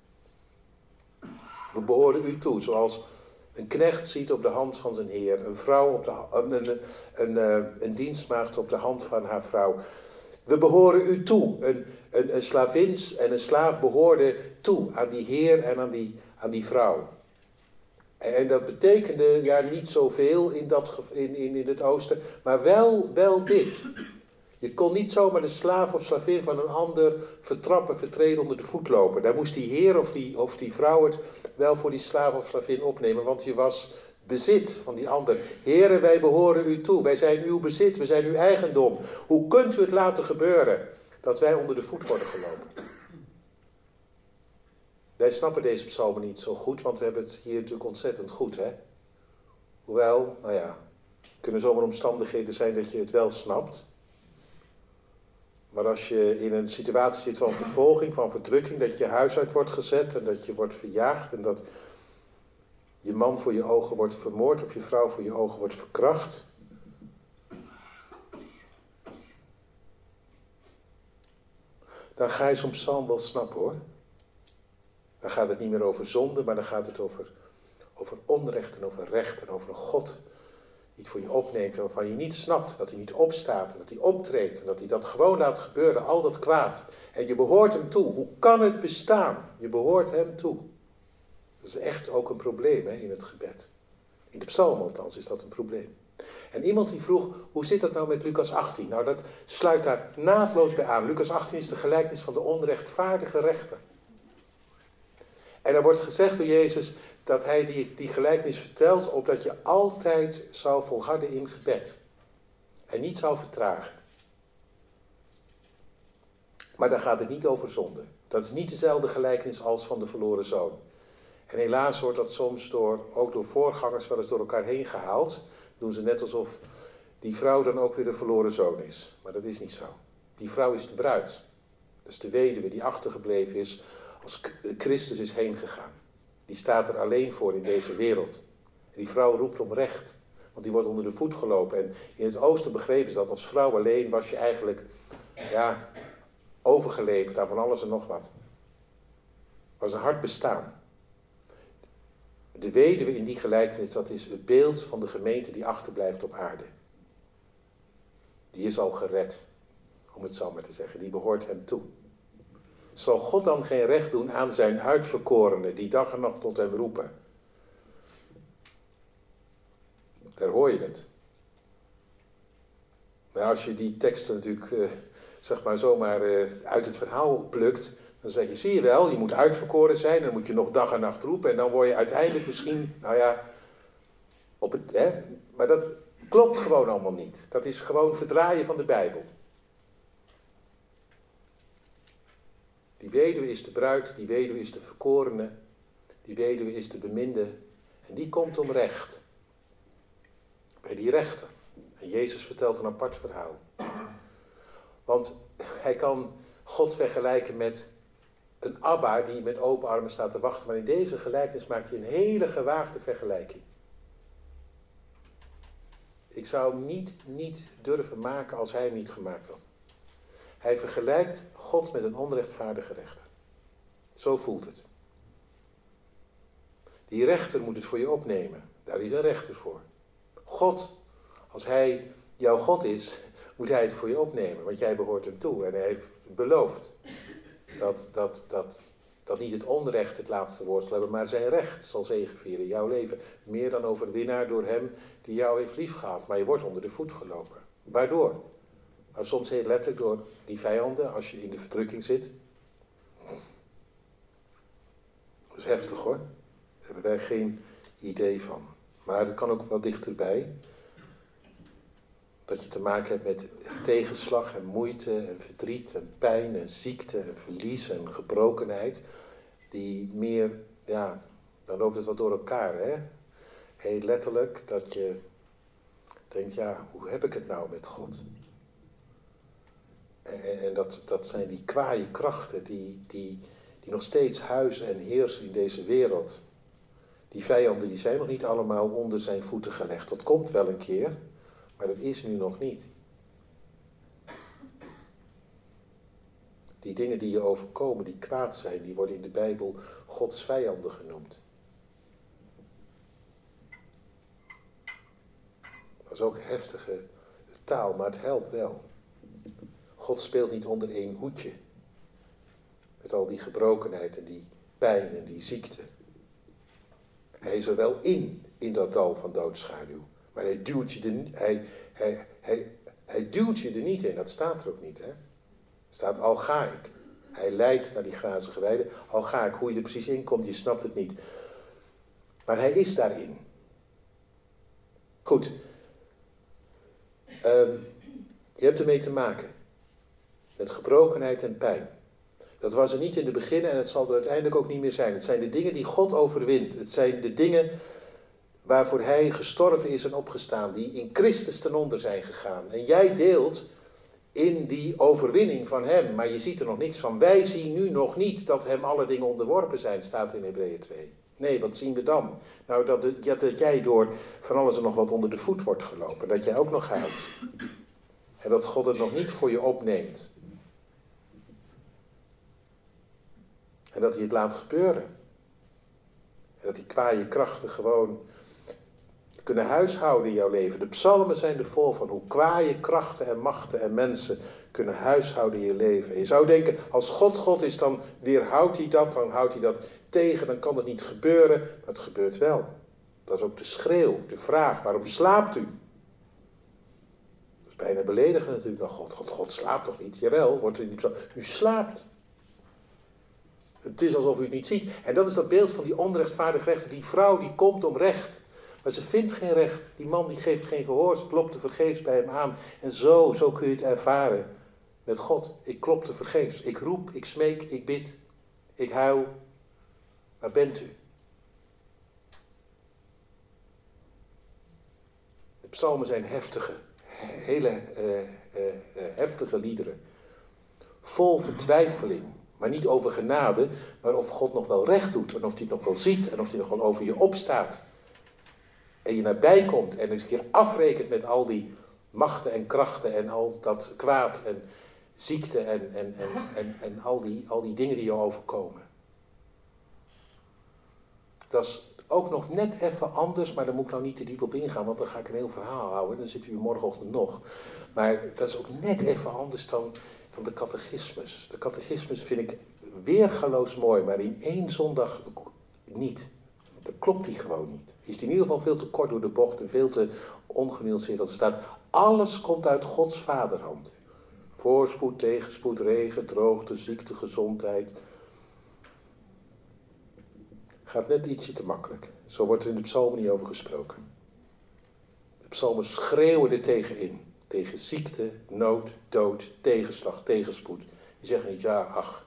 We behoren u toe, zoals een knecht ziet op de hand van zijn heer, een vrouw op een dienstmaagd op de hand van haar vrouw. We behoren u toe. Een slavin en een slaaf behoorden toe aan die heer en aan die vrouw. En dat betekende ja niet zoveel in het oosten, maar wel dit. Je kon niet zomaar de slaaf of slavin van een ander vertrappen, vertreden, onder de voet lopen. Daar moest die heer of die vrouw het wel voor die slaaf of slavin opnemen, want je was bezit van die ander. Heren, wij behoren u toe, wij zijn uw bezit, we zijn uw eigendom. Hoe kunt u het laten gebeuren dat wij onder de voet worden gelopen? Wij snappen deze psalmen niet zo goed, want we hebben het hier natuurlijk ontzettend goed, hè? Hoewel, nou ja, kunnen zomaar omstandigheden zijn dat je het wel snapt. Maar als je in een situatie zit van vervolging, van verdrukking, dat je huis uit wordt gezet en dat je wordt verjaagd en dat je man voor je ogen wordt vermoord of je vrouw voor je ogen wordt verkracht. Dan ga je zo'n psalm wel snappen, hoor. Dan gaat het niet meer over zonde, maar dan gaat het over onrecht en over recht en over een God die het voor je opneemt en waarvan je niet snapt, dat hij niet opstaat en dat hij optreedt en dat hij dat gewoon laat gebeuren, al dat kwaad. En je behoort hem toe. Hoe kan het bestaan? Je behoort hem toe. Dat is echt ook een probleem, hè, in het gebed. In de psalm althans is dat een probleem. En iemand die vroeg, hoe zit dat nou met Lucas 18? Nou, dat sluit daar naadloos bij aan. Lucas 18 is de gelijkenis van de onrechtvaardige rechter. En er wordt gezegd door Jezus dat hij die gelijkenis vertelt opdat je altijd zou volharden in gebed. En niet zou vertragen. Maar daar gaat het niet over zonde. Dat is niet dezelfde gelijkenis als van de verloren zoon. En helaas wordt dat soms ook door voorgangers wel eens door elkaar heen gehaald. Doen ze net alsof die vrouw dan ook weer de verloren zoon is. Maar dat is niet zo. Die vrouw is de bruid. Dat is de weduwe die achtergebleven is als Christus is heen gegaan. Die staat er alleen voor in deze wereld. En die vrouw roept om recht. Want die wordt onder de voet gelopen. En in het oosten begrepen ze dat als vrouw alleen was je eigenlijk overgeleverd aan van alles en nog wat. Het was een hard bestaan. De weduwe in die gelijkenis, dat is het beeld van de gemeente die achterblijft op aarde. Die is al gered, om het zo maar te zeggen. Die behoort hem toe. Zal God dan geen recht doen aan zijn uitverkorenen die dag en nacht tot hem roepen? Daar hoor je het. Maar als je die teksten natuurlijk zomaar uit het verhaal plukt, dan zeg je, zie je wel, je moet uitverkoren zijn, dan moet je nog dag en nacht roepen en dan word je uiteindelijk misschien, maar dat klopt gewoon allemaal niet. Dat is gewoon verdraaien van de Bijbel. Die weduwe is de bruid, die weduwe is de verkorene, die weduwe is de beminde en die komt om recht. Bij die rechter. En Jezus vertelt een apart verhaal. Want hij kan God vergelijken met een Abba die met open armen staat te wachten. Maar in deze gelijkenis maakt hij een hele gewaagde vergelijking. Ik zou hem niet durven maken als hij hem niet gemaakt had. Hij vergelijkt God met een onrechtvaardige rechter. Zo voelt het. Die rechter moet het voor je opnemen. Daar is een rechter voor. God, als hij jouw God is, moet hij het voor je opnemen. Want jij behoort hem toe. En hij heeft beloofd dat niet het onrecht het laatste woord zal hebben, maar zijn recht zal zegevieren in jouw leven. Meer dan overwinnaar door hem die jou heeft liefgehad. Maar je wordt onder de voet gelopen. Waardoor? Nou, soms heel letterlijk door die vijanden als je in de verdrukking zit. Dat is heftig hoor. Daar hebben wij geen idee van. Maar het kan ook wel dichterbij. Dat je te maken hebt met tegenslag en moeite en verdriet en pijn en ziekte en verlies en gebrokenheid. Die meer, ja, dan loopt het wat door elkaar, hè. Heel letterlijk dat je denkt, ja, hoe heb ik het nou met God? En dat zijn die kwaaie krachten die nog steeds huizen en heersen in deze wereld. Die vijanden die zijn nog niet allemaal onder zijn voeten gelegd. Dat komt wel een keer, maar dat is nu nog niet. Die dingen die je overkomen, die kwaad zijn, die worden in de Bijbel Gods vijanden genoemd. Dat is ook heftige taal, maar het helpt wel. God speelt niet onder één hoedje. Met al die gebrokenheid en die pijn en die ziekte. Hij is er wel in dat dal van doodschaduw. Maar hij duwt je er niet in. Dat staat er ook niet, hè. Er staat, al ga ik. Hij leidt naar die grazige weide. Al ga ik, hoe je er precies in komt, je snapt het niet. Maar hij is daarin. Goed. Je hebt ermee te maken. Met gebrokenheid en pijn. Dat was er niet in het begin en het zal er uiteindelijk ook niet meer zijn. Het zijn de dingen die God overwint. Het zijn de dingen waarvoor hij gestorven is en opgestaan. Die in Christus ten onder zijn gegaan. En jij deelt in die overwinning van hem. Maar je ziet er nog niks van. Wij zien nu nog niet dat hem alle dingen onderworpen zijn. Staat in Hebreeën 2. Nee, wat zien we dan? Nou, dat jij door van alles en nog wat onder de voet wordt gelopen. Dat jij ook nog huilt. En dat God het nog niet voor je opneemt. En dat hij het laat gebeuren. En dat die kwaaie krachten gewoon kunnen huishouden in jouw leven. De psalmen zijn er vol van hoe kwaaie krachten en machten en mensen kunnen huishouden in je leven. En je zou denken, als God God is, dan weerhoudt hij dat, dan houdt hij dat tegen, dan kan het niet gebeuren. Maar het gebeurt wel. Dat is ook de schreeuw, de vraag, waarom slaapt u? Dat is bijna beledigend natuurlijk naar God. God slaapt toch niet? Jawel, wordt er niet zo. U slaapt. Het is alsof u het niet ziet. En dat is dat beeld van die onrechtvaardige rechter. Die vrouw die komt om recht. Maar ze vindt geen recht. Die man die geeft geen gehoor. Ze klopt tevergeefs bij hem aan. En zo kun je het ervaren met God. Ik klop tevergeefs. Ik roep, ik smeek, ik bid. Ik huil. Waar bent u? De psalmen zijn heftige. Hele heftige liederen. Vol vertwijfeling. Maar niet over genade, maar of God nog wel recht doet. En of hij het nog wel ziet. En of hij nog wel over je opstaat. En je nabij komt. En eens een keer afrekent met al die machten en krachten. En al dat kwaad en ziekte. En al die dingen die je overkomen. Dat is ook nog net even anders. Maar daar moet ik nou niet te diep op ingaan. Want dan ga ik een heel verhaal houden. Dan zitten we morgenochtend nog. Maar dat is ook net even anders dan de catechismus. De catechismus vind ik weergaloos mooi, maar in één zondag niet. Dan klopt die gewoon niet. Is die in ieder geval veel te kort door de bocht en veel te ongenuanceerd als er staat. Alles komt uit Gods vaderhand. Voorspoed, tegenspoed, regen, droogte, ziekte, gezondheid. Gaat net ietsje te makkelijk. Zo wordt er in de psalmen niet over gesproken. De psalmen schreeuwen er tegenin. Tegen ziekte, nood, dood, tegenslag, tegenspoed. Die zeggen niet, ja, ach.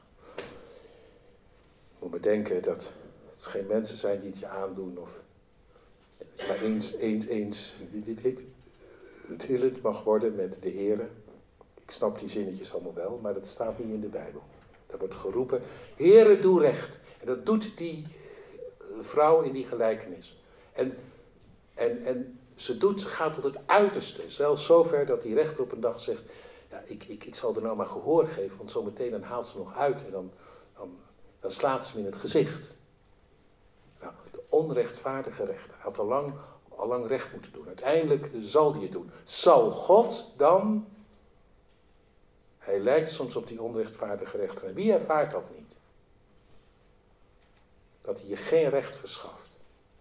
Je moet maar denken dat het geen mensen zijn die het je aandoen. Of maar eens het hillend mag worden met de Heere. Ik snap die zinnetjes allemaal wel, maar dat staat niet in de Bijbel. Daar wordt geroepen, Heere, doe recht. En dat doet die vrouw in die gelijkenis. En ze gaat tot het uiterste. Zelfs zover dat die rechter op een dag zegt, ja, ik zal er nou maar gehoor geven, want zometeen dan haalt ze nog uit en dan slaat ze hem in het gezicht. Nou, de onrechtvaardige rechter. Hij had al lang recht moeten doen. Uiteindelijk zal hij het doen. Zal God dan... Hij lijkt soms op die onrechtvaardige rechter. En wie ervaart dat niet? Dat hij je geen recht verschaft.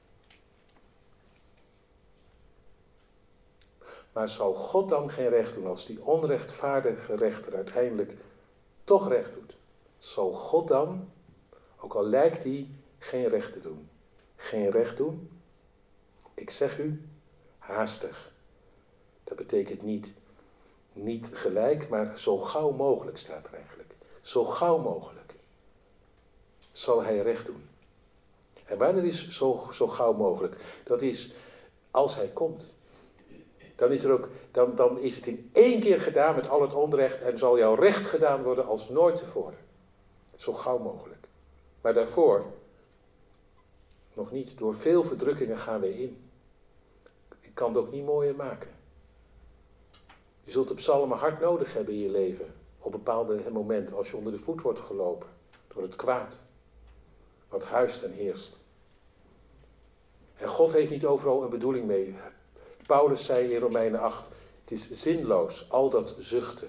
Maar zal God dan geen recht doen als die onrechtvaardige rechter uiteindelijk toch recht doet? Zal God dan, ook al lijkt hij geen recht te doen, geen recht doen? Ik zeg u, haastig. Dat betekent niet gelijk, maar zo gauw mogelijk staat er eigenlijk. Zo gauw mogelijk zal hij recht doen. En wanneer is zo gauw mogelijk? Dat is als hij komt. Dan is het in één keer gedaan met al het onrecht en zal jouw recht gedaan worden als nooit tevoren. Zo gauw mogelijk. Maar daarvoor nog niet. Door veel verdrukkingen gaan we in. Ik kan het ook niet mooier maken. Je zult de psalmen hard nodig hebben in je leven. Op bepaalde momenten als je onder de voet wordt gelopen. Door het kwaad. Wat huist en heerst. En God heeft niet overal een bedoeling mee. Paulus zei in Romeinen 8. Het is zinloos, al dat zuchten.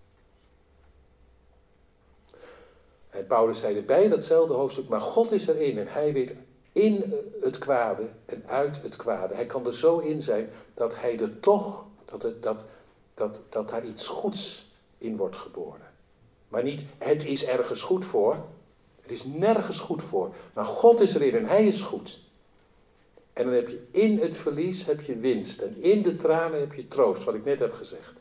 En Paulus zei erbij in datzelfde hoofdstuk. Maar God is erin en hij weet in het kwade en uit het kwade. Hij kan er zo in zijn dat hij er toch... Dat daar iets goeds in wordt geboren. Maar niet, het is ergens goed voor. Het is nergens goed voor. Maar God is erin en hij is goed. En dan heb je in het verlies heb je winst. En in de tranen heb je troost, wat ik net heb gezegd.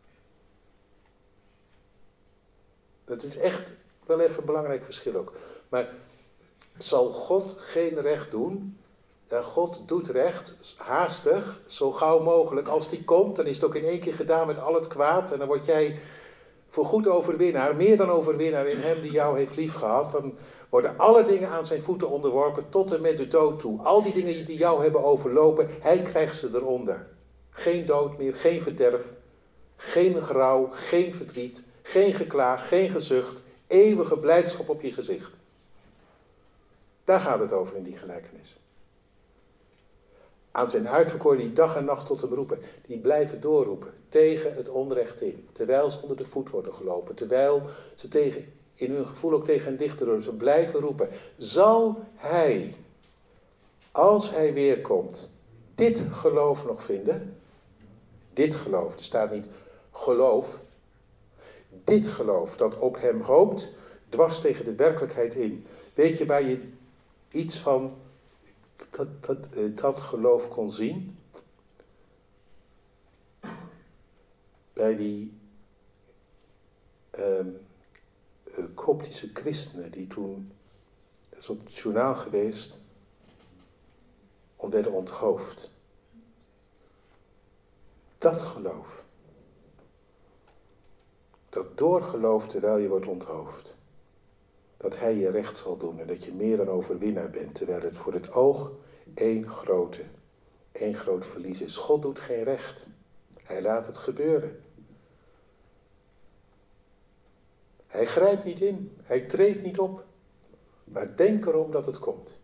Dat is echt wel even een belangrijk verschil ook. Maar zal God geen recht doen? Ja, God doet recht, haastig, zo gauw mogelijk. Als die komt, dan is het ook in één keer gedaan met al het kwaad. En dan word jij voorgoed overwinnaar, meer dan overwinnaar in hem die jou heeft liefgehad. Dan worden alle dingen aan zijn voeten onderworpen, tot en met de dood toe. Al die dingen die jou hebben overlopen, hij krijgt ze eronder. Geen dood meer, geen verderf, geen grauw, geen verdriet, geen geklaag, geen gezucht. Eeuwige blijdschap op je gezicht. Daar gaat het over in die gelijkenis. Aan zijn uitverkoren die dag en nacht tot hem roepen. Die blijven doorroepen tegen het onrecht in. Terwijl ze onder de voet worden gelopen. Terwijl ze in hun gevoel ook tegen een dichter doen. Ze blijven roepen. Zal hij, als hij weer komt, dit geloof nog vinden? Dit geloof, er staat niet geloof. Dit geloof dat op hem hoopt, dwars tegen de werkelijkheid in. Weet je waar je iets van dat geloof kon zien? Bij die Koptische christenen die toen, dat is op het journaal geweest, werden onthoofd. Dat geloof. Dat doorgeloof terwijl je wordt onthoofd. Dat hij je recht zal doen en dat je meer dan overwinnaar bent. Terwijl het voor het oog één groot verlies is. God doet geen recht. Hij laat het gebeuren. Hij grijpt niet in. Hij treedt niet op. Maar denk erom dat het komt.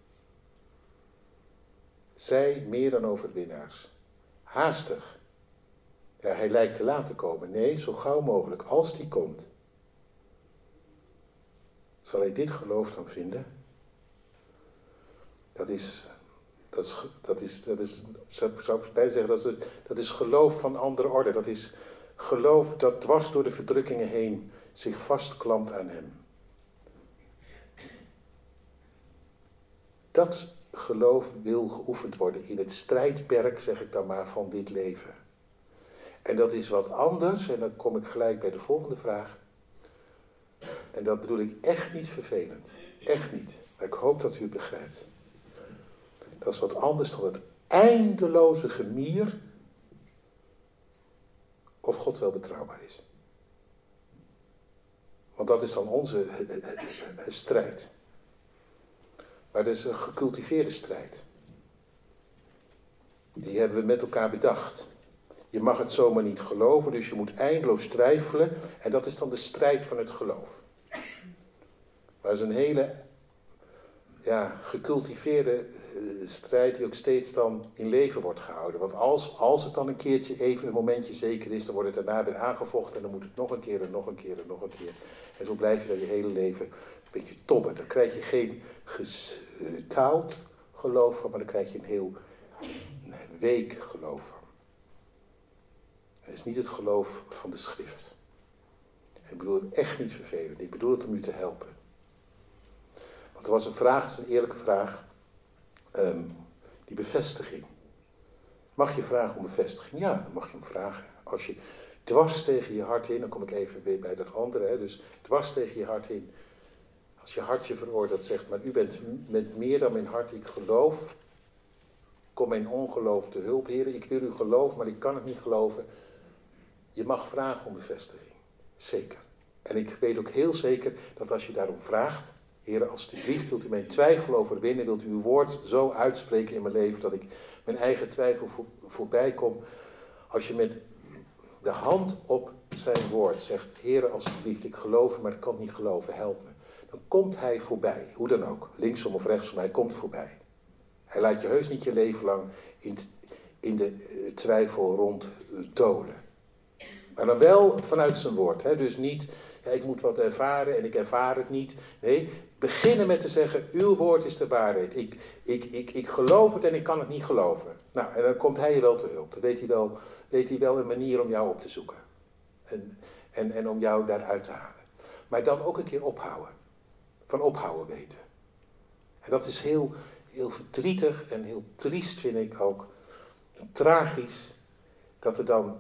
Zij meer dan overwinnaars. Haastig. Ja, hij lijkt te laat te komen. Nee, zo gauw mogelijk. Als die komt. Zal hij dit geloof dan vinden? Zou ik bijna zeggen, dat is geloof van andere orde. Dat is geloof dat dwars door de verdrukkingen heen zich vastklampt aan hem. Dat geloof wil geoefend worden in het strijdperk, zeg ik dan maar, van dit leven. En dat is wat anders, en dan kom ik gelijk bij de volgende vraag. En dat bedoel ik echt niet vervelend. Echt niet. Maar ik hoop dat u het begrijpt. Dat is wat anders dan het eindeloze gemier of God wel betrouwbaar is. Want dat is dan onze strijd. Maar dat is een gecultiveerde strijd. Die hebben we met elkaar bedacht. Je mag het zomaar niet geloven, dus je moet eindeloos twijfelen. En dat is dan de strijd van het geloof. Maar het is een hele gecultiveerde strijd die ook steeds dan in leven wordt gehouden. Want als het dan een keertje even een momentje zeker is, dan wordt het daarna weer aangevochten en dan moet het nog een keer en nog een keer en nog een keer. En zo blijf je dan je hele leven een beetje tobben. Dan krijg je geen getaald geloof van, maar dan krijg je een heel week geloof van. Het is niet het geloof van de schrift. Ik bedoel het echt niet vervelend. Ik bedoel het om u te helpen. Want er was een vraag, het is een eerlijke vraag. Die bevestiging. Mag je vragen om bevestiging? Ja, dan mag je hem vragen. Als je dwars tegen je hart in, dan kom ik even weer bij dat andere. Hè, dus dwars tegen je hart in. Als je hart je veroordeelt, zegt, maar u bent met meer dan mijn hart. Ik geloof. Kom mijn ongeloof te hulp. Heren, ik wil u geloven, maar ik kan het niet geloven. Je mag vragen om bevestiging. Zeker. En ik weet ook heel zeker dat als je daarom vraagt, Heer, alstublieft, wilt u mijn twijfel overwinnen, wilt u uw woord zo uitspreken in mijn leven dat ik mijn eigen twijfel voorbij kom. Als je met de hand op zijn woord zegt, Heer, alstublieft, ik geloof, maar ik kan niet geloven, help me. Dan komt hij voorbij, hoe dan ook, linksom of rechtsom, hij komt voorbij. Hij laat je heus niet je leven lang in de twijfel ronddolen. Maar dan wel vanuit zijn woord. Hè? Dus niet, ja, ik moet wat ervaren en ik ervaar het niet. Nee, beginnen met te zeggen, uw woord is de waarheid. Ik geloof het en ik kan het niet geloven. Nou, en dan komt hij je wel te hulp. Dan weet hij wel een manier om jou op te zoeken. En om jou daaruit te halen. Maar dan ook een keer ophouden. Van ophouden weten. En dat is heel, heel verdrietig en heel triest vind ik ook. Tragisch dat er dan...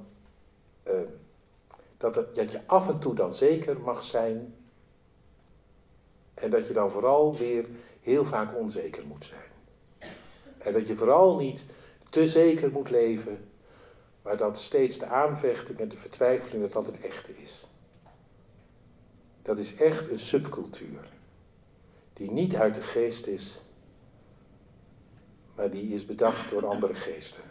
dat je af en toe dan zeker mag zijn. En dat je dan vooral weer heel vaak onzeker moet zijn. En dat je vooral niet te zeker moet leven. Maar dat steeds de aanvechting en de vertwijfeling dat het echte is. Dat is echt een subcultuur. Die niet uit de geest is. Maar die is bedacht door andere geesten.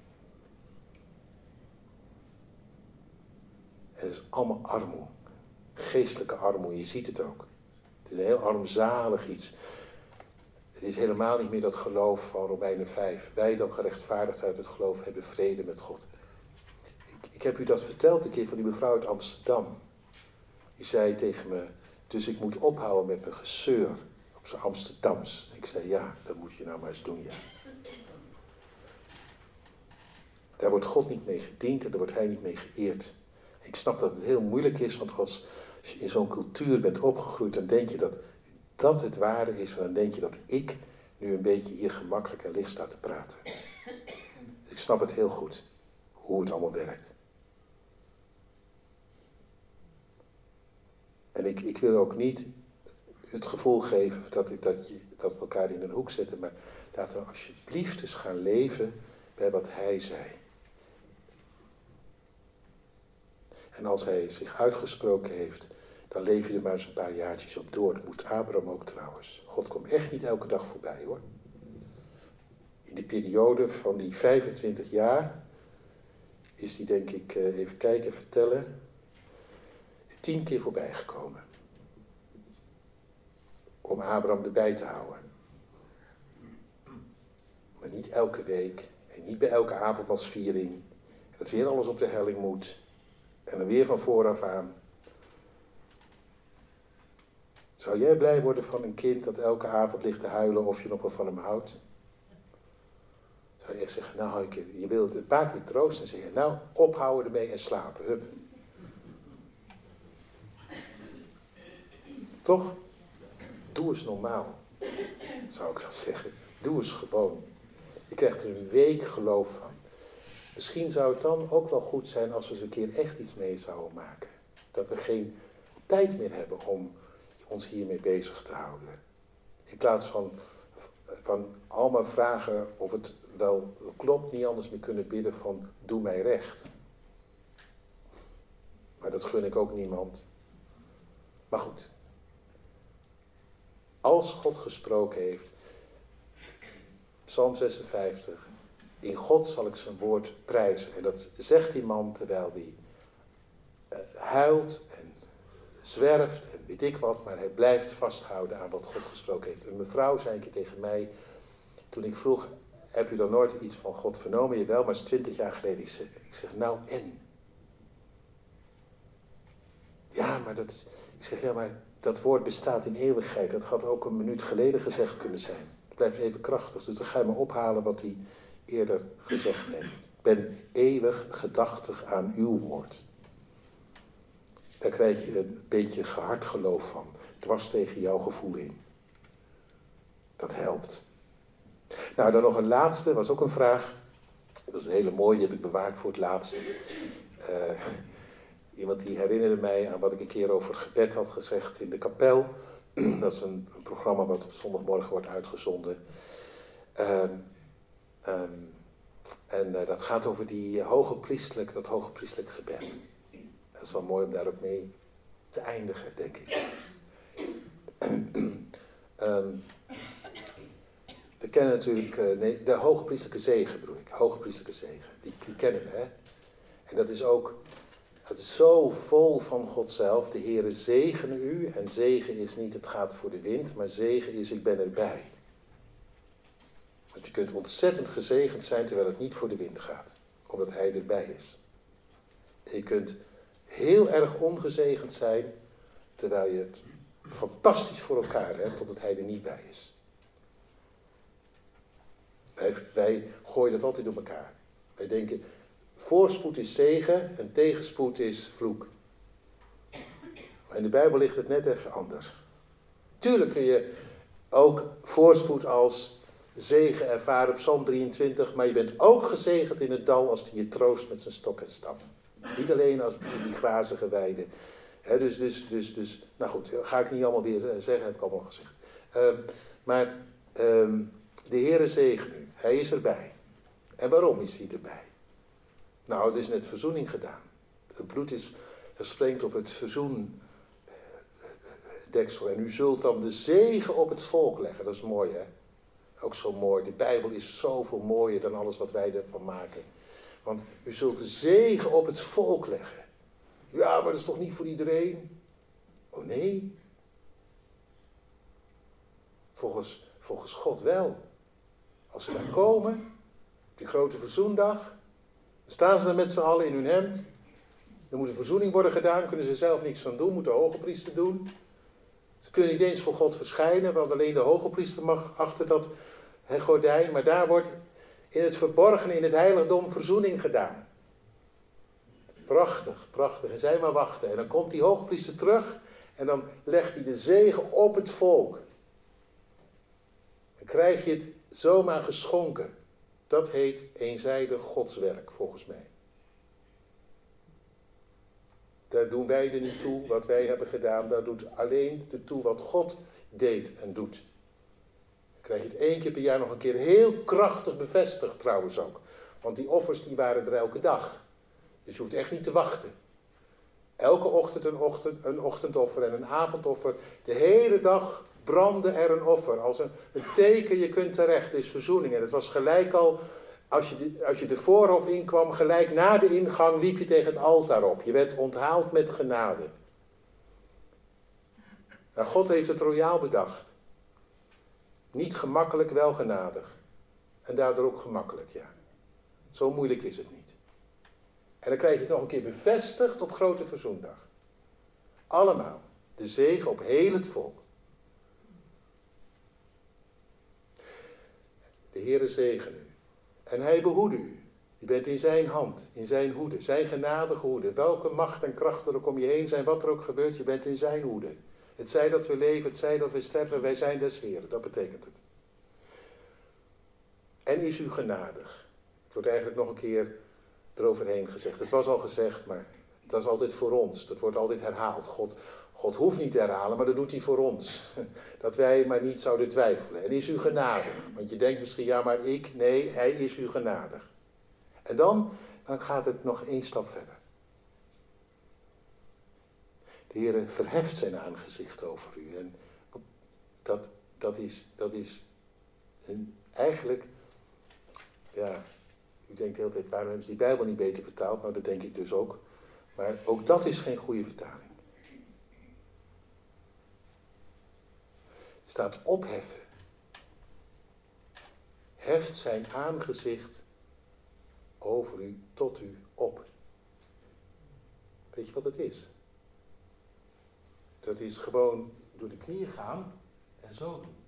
En het is allemaal armoede. Geestelijke armoede, je ziet het ook. Het is een heel armzalig iets. Het is helemaal niet meer dat geloof van Romeinen 5. Wij dan gerechtvaardigd uit het geloof hebben vrede met God. Ik heb u dat verteld een keer van die mevrouw uit Amsterdam. Die zei tegen me, dus ik moet ophouden met mijn gezeur op zijn Amsterdams. Ik zei, ja, dat moet je nou maar eens doen, ja. Daar wordt God niet mee gediend en daar wordt hij niet mee geëerd. Ik snap dat het heel moeilijk is, want als je in zo'n cultuur bent opgegroeid, dan denk je dat dat het ware is. En dan denk je dat ik nu een beetje hier gemakkelijk en licht sta te praten. Dus ik snap het heel goed, hoe het allemaal werkt. En ik wil ook niet het gevoel geven dat we elkaar in een hoek zetten, maar laten we alsjeblieft eens gaan leven bij wat hij zei. En als hij zich uitgesproken heeft, dan leef je er maar eens een paar jaartjes op door. Dat moest Abraham ook trouwens. God komt echt niet elke dag voorbij hoor. In de periode van die 25 jaar is die denk ik, even kijken, even tellen, 10 keer voorbij gekomen. Om Abraham erbij te houden. Maar niet elke week en niet bij elke avondmaalsviering. En dat weer alles op de helling moet. En dan weer van vooraf aan. Zou jij blij worden van een kind dat elke avond ligt te huilen of je nog wel van hem houdt? Zou je echt zeggen, nou je wilt het een paar keer troosten en zeggen, nou ophouden ermee en slapen, hup. Toch? Doe eens normaal, zou ik dan zeggen. Doe eens gewoon. Je krijgt er een week geloof van. Misschien zou het dan ook wel goed zijn als we eens een keer echt iets mee zouden maken. Dat we geen tijd meer hebben om ons hiermee bezig te houden. In plaats van allemaal vragen of het wel klopt, niet anders meer kunnen bidden van doe mij recht. Maar dat gun ik ook niemand. Maar goed. Als God gesproken heeft, Psalm 56, in God zal ik zijn woord prijzen. En dat zegt die man terwijl hij huilt en zwerft en weet ik wat, maar hij blijft vasthouden aan wat God gesproken heeft. Een mevrouw zei een keer tegen mij, toen ik vroeg, heb u dan nooit iets van God vernomen? Jawel, maar het is 20 jaar geleden. Ik zeg, nou en? Ja, maar dat woord bestaat in eeuwigheid. Dat had ook een minuut geleden gezegd kunnen zijn. Het blijft even krachtig, dus dan ga je maar ophalen wat hij eerder gezegd heeft. Ik ben eeuwig gedachtig aan uw woord. Daar krijg je een beetje gehard geloof van. Dwars tegen jouw gevoel in. Dat helpt. Nou, dan nog een laatste, was ook een vraag. Dat is een hele mooie, die heb ik bewaard voor het laatste. Iemand die herinnerde mij aan wat ik een keer over gebed had gezegd in de kapel. Dat is een programma wat op zondagmorgen wordt uitgezonden. Dat gaat over dat hoge priestelijk gebed. Dat is wel mooi om daar ook mee te eindigen, denk ik. We kennen natuurlijk, de hoge priestelijke zegen bedoel ik. Hoge priestelijke zegen, die kennen we, hè. En dat is ook, het is zo vol van God zelf. De Heere zegene u. En zegen is niet het gaat voor de wind, maar zegen is ik ben erbij. Want je kunt ontzettend gezegend zijn terwijl het niet voor de wind gaat. Omdat hij erbij is. En je kunt heel erg ongezegend zijn terwijl je het fantastisch voor elkaar hebt omdat hij er niet bij is. Wij gooien dat altijd door elkaar. Wij denken, voorspoed is zegen en tegenspoed is vloek. Maar in de Bijbel ligt het net even anders. Tuurlijk kun je ook voorspoed als zegen ervaren op Psalm 23, maar je bent ook gezegend in het dal als die je troost met zijn stok en staf. Niet alleen als die grazige weiden. Nou goed, ga ik niet allemaal weer zeggen, heb ik allemaal gezegd. De Heere zegen u. Hij is erbij. En waarom is hij erbij? Nou, het is net verzoening gedaan. Het bloed is gesprenkeld op het verzoendeksel. En u zult dan de zegen op het volk leggen. Dat is mooi, hè? Ook zo mooi. De Bijbel is zoveel mooier dan alles wat wij ervan maken. Want u zult de zegen op het volk leggen. Ja, maar dat is toch niet voor iedereen? Oh nee. Volgens God wel. Als ze daar komen, op die grote verzoendag, dan staan ze dan met z'n allen in hun hemd. Er moet een verzoening worden gedaan, kunnen ze zelf niks aan doen, moet de hoge priester doen. Ze kunnen niet eens voor God verschijnen, want alleen de hoge priester mag achter dat gordijn. Maar daar wordt in het verborgene, in het heiligdom, verzoening gedaan. Prachtig, prachtig. En zij maar wachten. En dan komt die hoge priester terug en dan legt hij de zegen op het volk. Dan krijg je het zomaar geschonken. Dat heet eenzijdig Godswerk, volgens mij. Daar doen wij er niet toe wat wij hebben gedaan. Daar doet alleen toe wat God deed en doet. Dan krijg je het 1 keer per jaar nog een keer heel krachtig bevestigd trouwens ook. Want die offers die waren er elke dag. Dus je hoeft echt niet te wachten. Elke ochtend een ochtendoffer en een avondoffer. De hele dag brandde er een offer. Als een teken, je kunt terecht, is verzoening. En het was gelijk al, als je de voorhof inkwam, gelijk na de ingang liep je tegen het altaar op. Je werd onthaald met genade. Nou, God heeft het royaal bedacht. Niet gemakkelijk, wel genadig. En daardoor ook gemakkelijk, ja. Zo moeilijk is het niet. En dan krijg je het nog een keer bevestigd op Grote Verzoendag. Allemaal. De zegen op heel het volk. De Heere zegen u. En hij behoede u. U bent in zijn hand, in zijn hoede, zijn genadige hoede. Welke macht en kracht er ook om je heen zijn, wat er ook gebeurt, je bent in zijn hoede. Het zij dat we leven, het zij dat we sterven, wij zijn des Heeren. Dat betekent het. En is u genadig. Het wordt eigenlijk nog een keer eroverheen gezegd. Het was al gezegd, maar dat is altijd voor ons. Dat wordt altijd herhaald. God hoeft niet te herhalen, maar dat doet hij voor ons. Dat wij maar niet zouden twijfelen. En is u genadig? Want je denkt misschien, ja maar ik. Nee, hij is u genadig. En dan gaat het nog 1 stap verder. De Heere verheft zijn aangezicht over u. En dat is eigenlijk, ja, u denkt de hele tijd, waarom hebben ze die Bijbel niet beter vertaald? Nou, dat denk ik dus ook. Maar ook dat is geen goede vertaling. staat opheffen. Heft zijn aangezicht over u, tot u op. Weet je wat het is? Dat is gewoon door de knieën gaan en zo doen.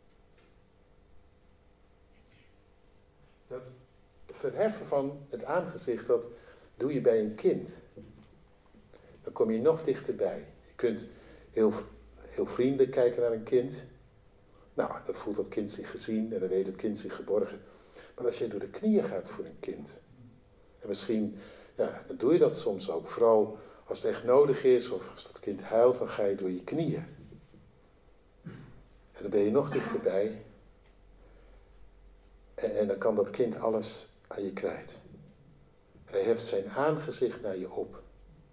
Dat verheffen van het aangezicht, dat doe je bij een kind. Dan kom je nog dichterbij. Je kunt heel vriendelijk kijken naar een kind. Nou, dan voelt dat kind zich gezien en dan weet het kind zich geborgen. Maar als je door de knieën gaat voor een kind. En misschien, ja, dan doe je dat soms ook. Vooral als het echt nodig is of als dat kind huilt, dan ga je door je knieën. En dan ben je nog dichterbij. En dan kan dat kind alles aan je kwijt. Hij heft zijn aangezicht naar je op.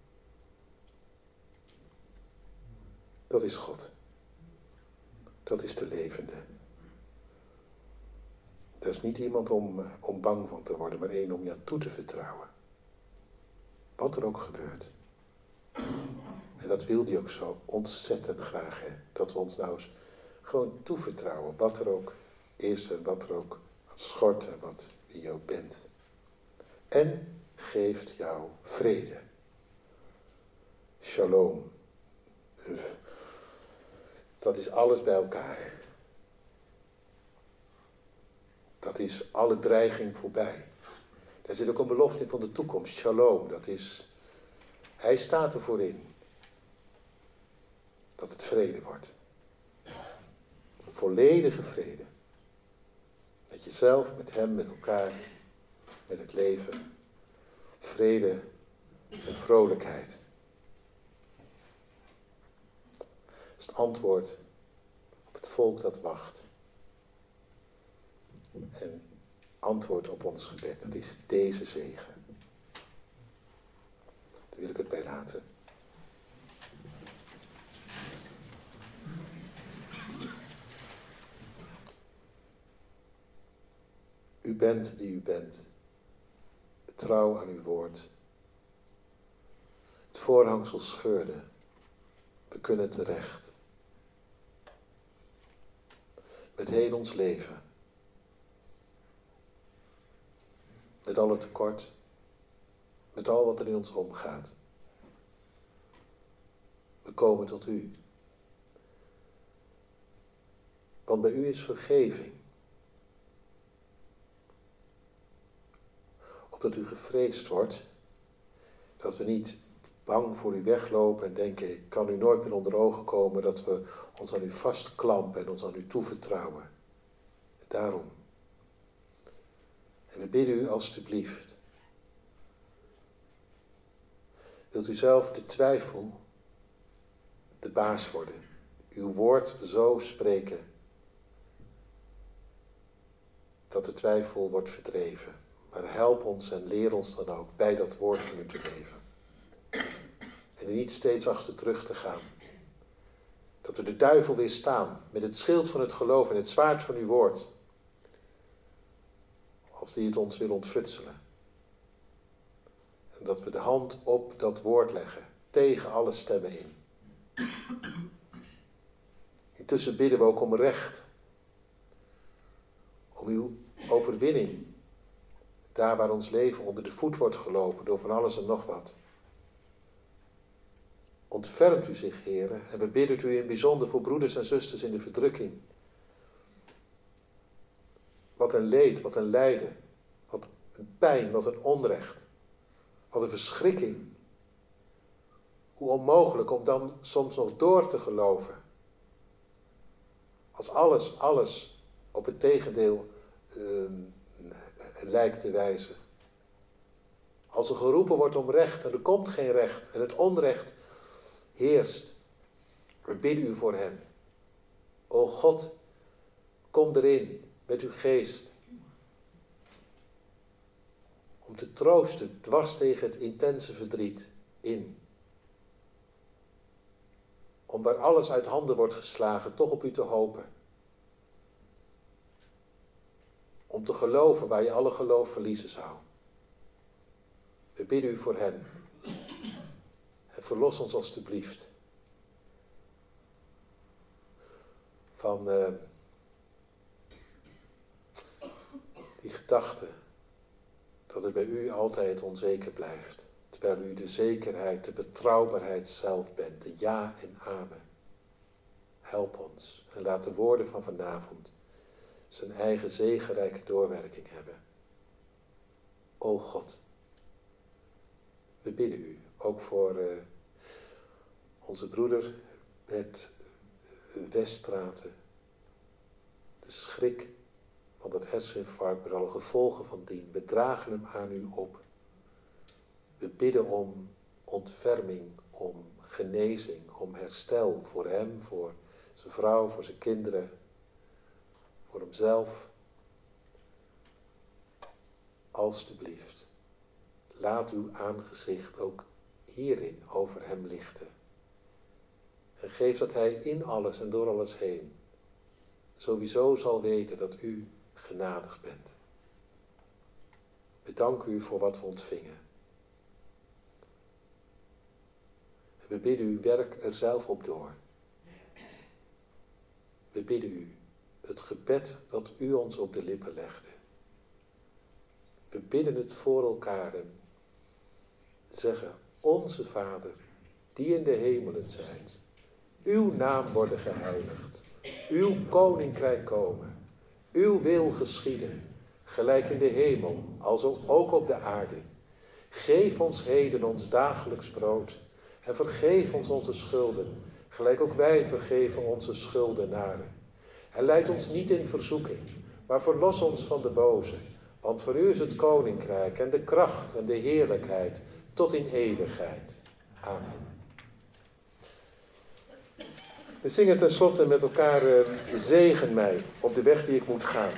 Dat is God. Dat is de levende. Dat is niet iemand om bang van te worden, maar één om je aan toe te vertrouwen. Wat er ook gebeurt. En dat wil hij ook zo ontzettend graag, hè? Dat we ons nou eens gewoon toevertrouwen. Wat er ook is en wat er ook schort en wat je ook bent. En geeft jou vrede. Shalom. Dat is alles bij elkaar. Dat is alle dreiging voorbij. Daar zit ook een belofte in van de toekomst. Shalom, dat is... Hij staat ervoor in. Dat het vrede wordt. Volledige vrede. Met jezelf, met hem, met elkaar, met het leven. Vrede en vrolijkheid. Dat is het antwoord op het volk dat wacht. En antwoord op ons gebed, dat is deze zegen. Daar wil ik het bij laten. U bent die u bent. Trouw aan uw woord. Het voorhangsel scheurde. We kunnen terecht. Met heel ons leven. Met al het tekort. Met al wat er in ons omgaat. We komen tot u. Want bij u is vergeving. Opdat u gevreesd wordt. Dat we niet bang voor u weglopen en denken, ik kan u nooit meer onder ogen komen. Dat we ons aan u vastklampen en ons aan u toevertrouwen. Daarom. En we bidden u alstublieft. Wilt u zelf de twijfel de baas worden. Uw woord zo spreken. Dat de twijfel wordt verdreven. Maar help ons en leer ons dan ook bij dat woord van u te leven. En er niet steeds achter terug te gaan. Dat we de duivel weerstaan met het schild van het geloof en het zwaard van uw woord. Als die het ons wil ontfutselen. En dat we de hand op dat woord leggen. Tegen alle stemmen in. Intussen bidden we ook om recht. Om uw overwinning. Daar waar ons leven onder de voet wordt gelopen door van alles en nog wat. Ontfermt u zich, Heere, en we bidden u in bijzonder voor broeders en zusters in de verdrukking. Wat een leed, wat een lijden, wat een pijn, wat een onrecht, wat een verschrikking. Hoe onmogelijk om dan soms nog door te geloven. Als alles op het tegendeel lijkt te wijzen. Als er geroepen wordt om recht en er komt geen recht en het onrecht heerst. We bidden u voor hen. O God, kom erin met uw geest. Om te troosten dwars tegen het intense verdriet in. Om waar alles uit handen wordt geslagen toch op u te hopen. Om te geloven waar je alle geloof verliezen zou. We bidden u voor hen. En verlos ons alstublieft. van die gedachte dat het bij u altijd onzeker blijft. Terwijl u de zekerheid, de betrouwbaarheid zelf bent, de ja en amen. Help ons en laat de woorden van vanavond zijn eigen zegenrijke doorwerking hebben. O God, we bidden u, ook voor onze broeder met Weststraten, de schrik van dat herseninfarct met alle gevolgen van dien. We dragen hem aan u op. We bidden om ontferming, om genezing, om herstel voor hem, voor zijn vrouw, voor zijn kinderen, voor hemzelf. Alsjeblieft, laat uw aangezicht ook hierin over hem lichten. En geef dat hij in alles en door alles heen sowieso zal weten dat u genadig bent. We danken u voor wat we ontvingen. We bidden u, werk er zelf op door. We bidden u, het gebed dat u ons op de lippen legde. We bidden het voor elkaar en zeggen, onze Vader, die in de hemelen zijt, uw naam worden geheiligd, uw koninkrijk komen, uw wil geschieden, gelijk in de hemel, alzo ook op de aarde. Geef ons heden ons dagelijks brood en vergeef ons onze schulden, gelijk ook wij vergeven onze schuldenaren. En leid ons niet in verzoeking, maar verlos ons van de boze. Want voor u is het koninkrijk en de kracht en de heerlijkheid tot in eeuwigheid. Amen. We zingen tenslotte met elkaar, zegen mij op de weg die ik moet gaan.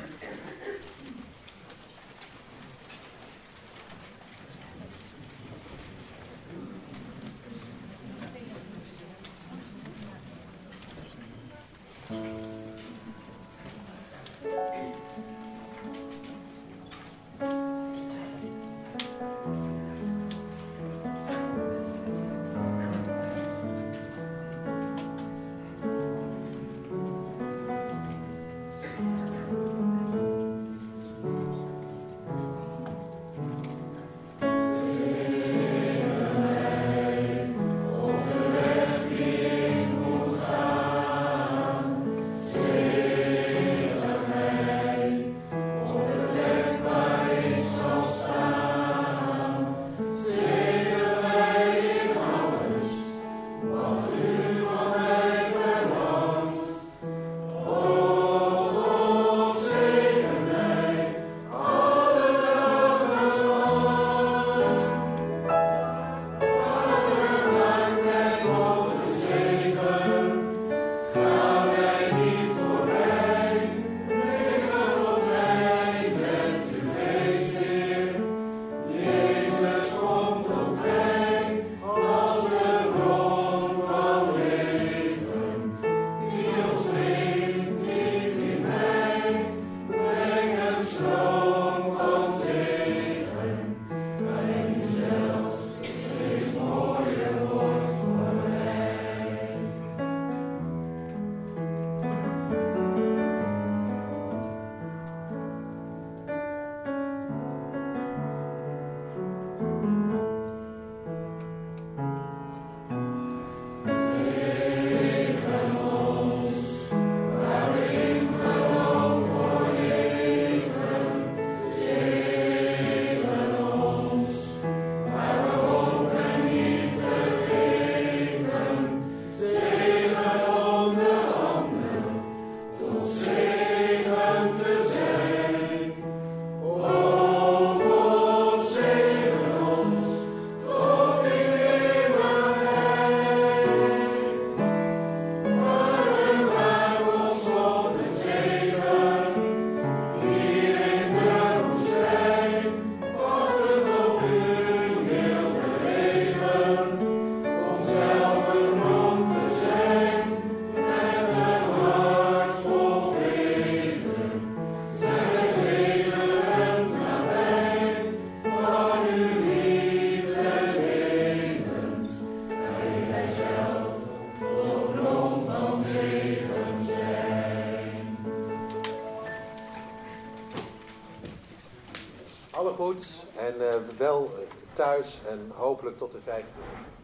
goeds en wel thuis en hopelijk tot de 15e.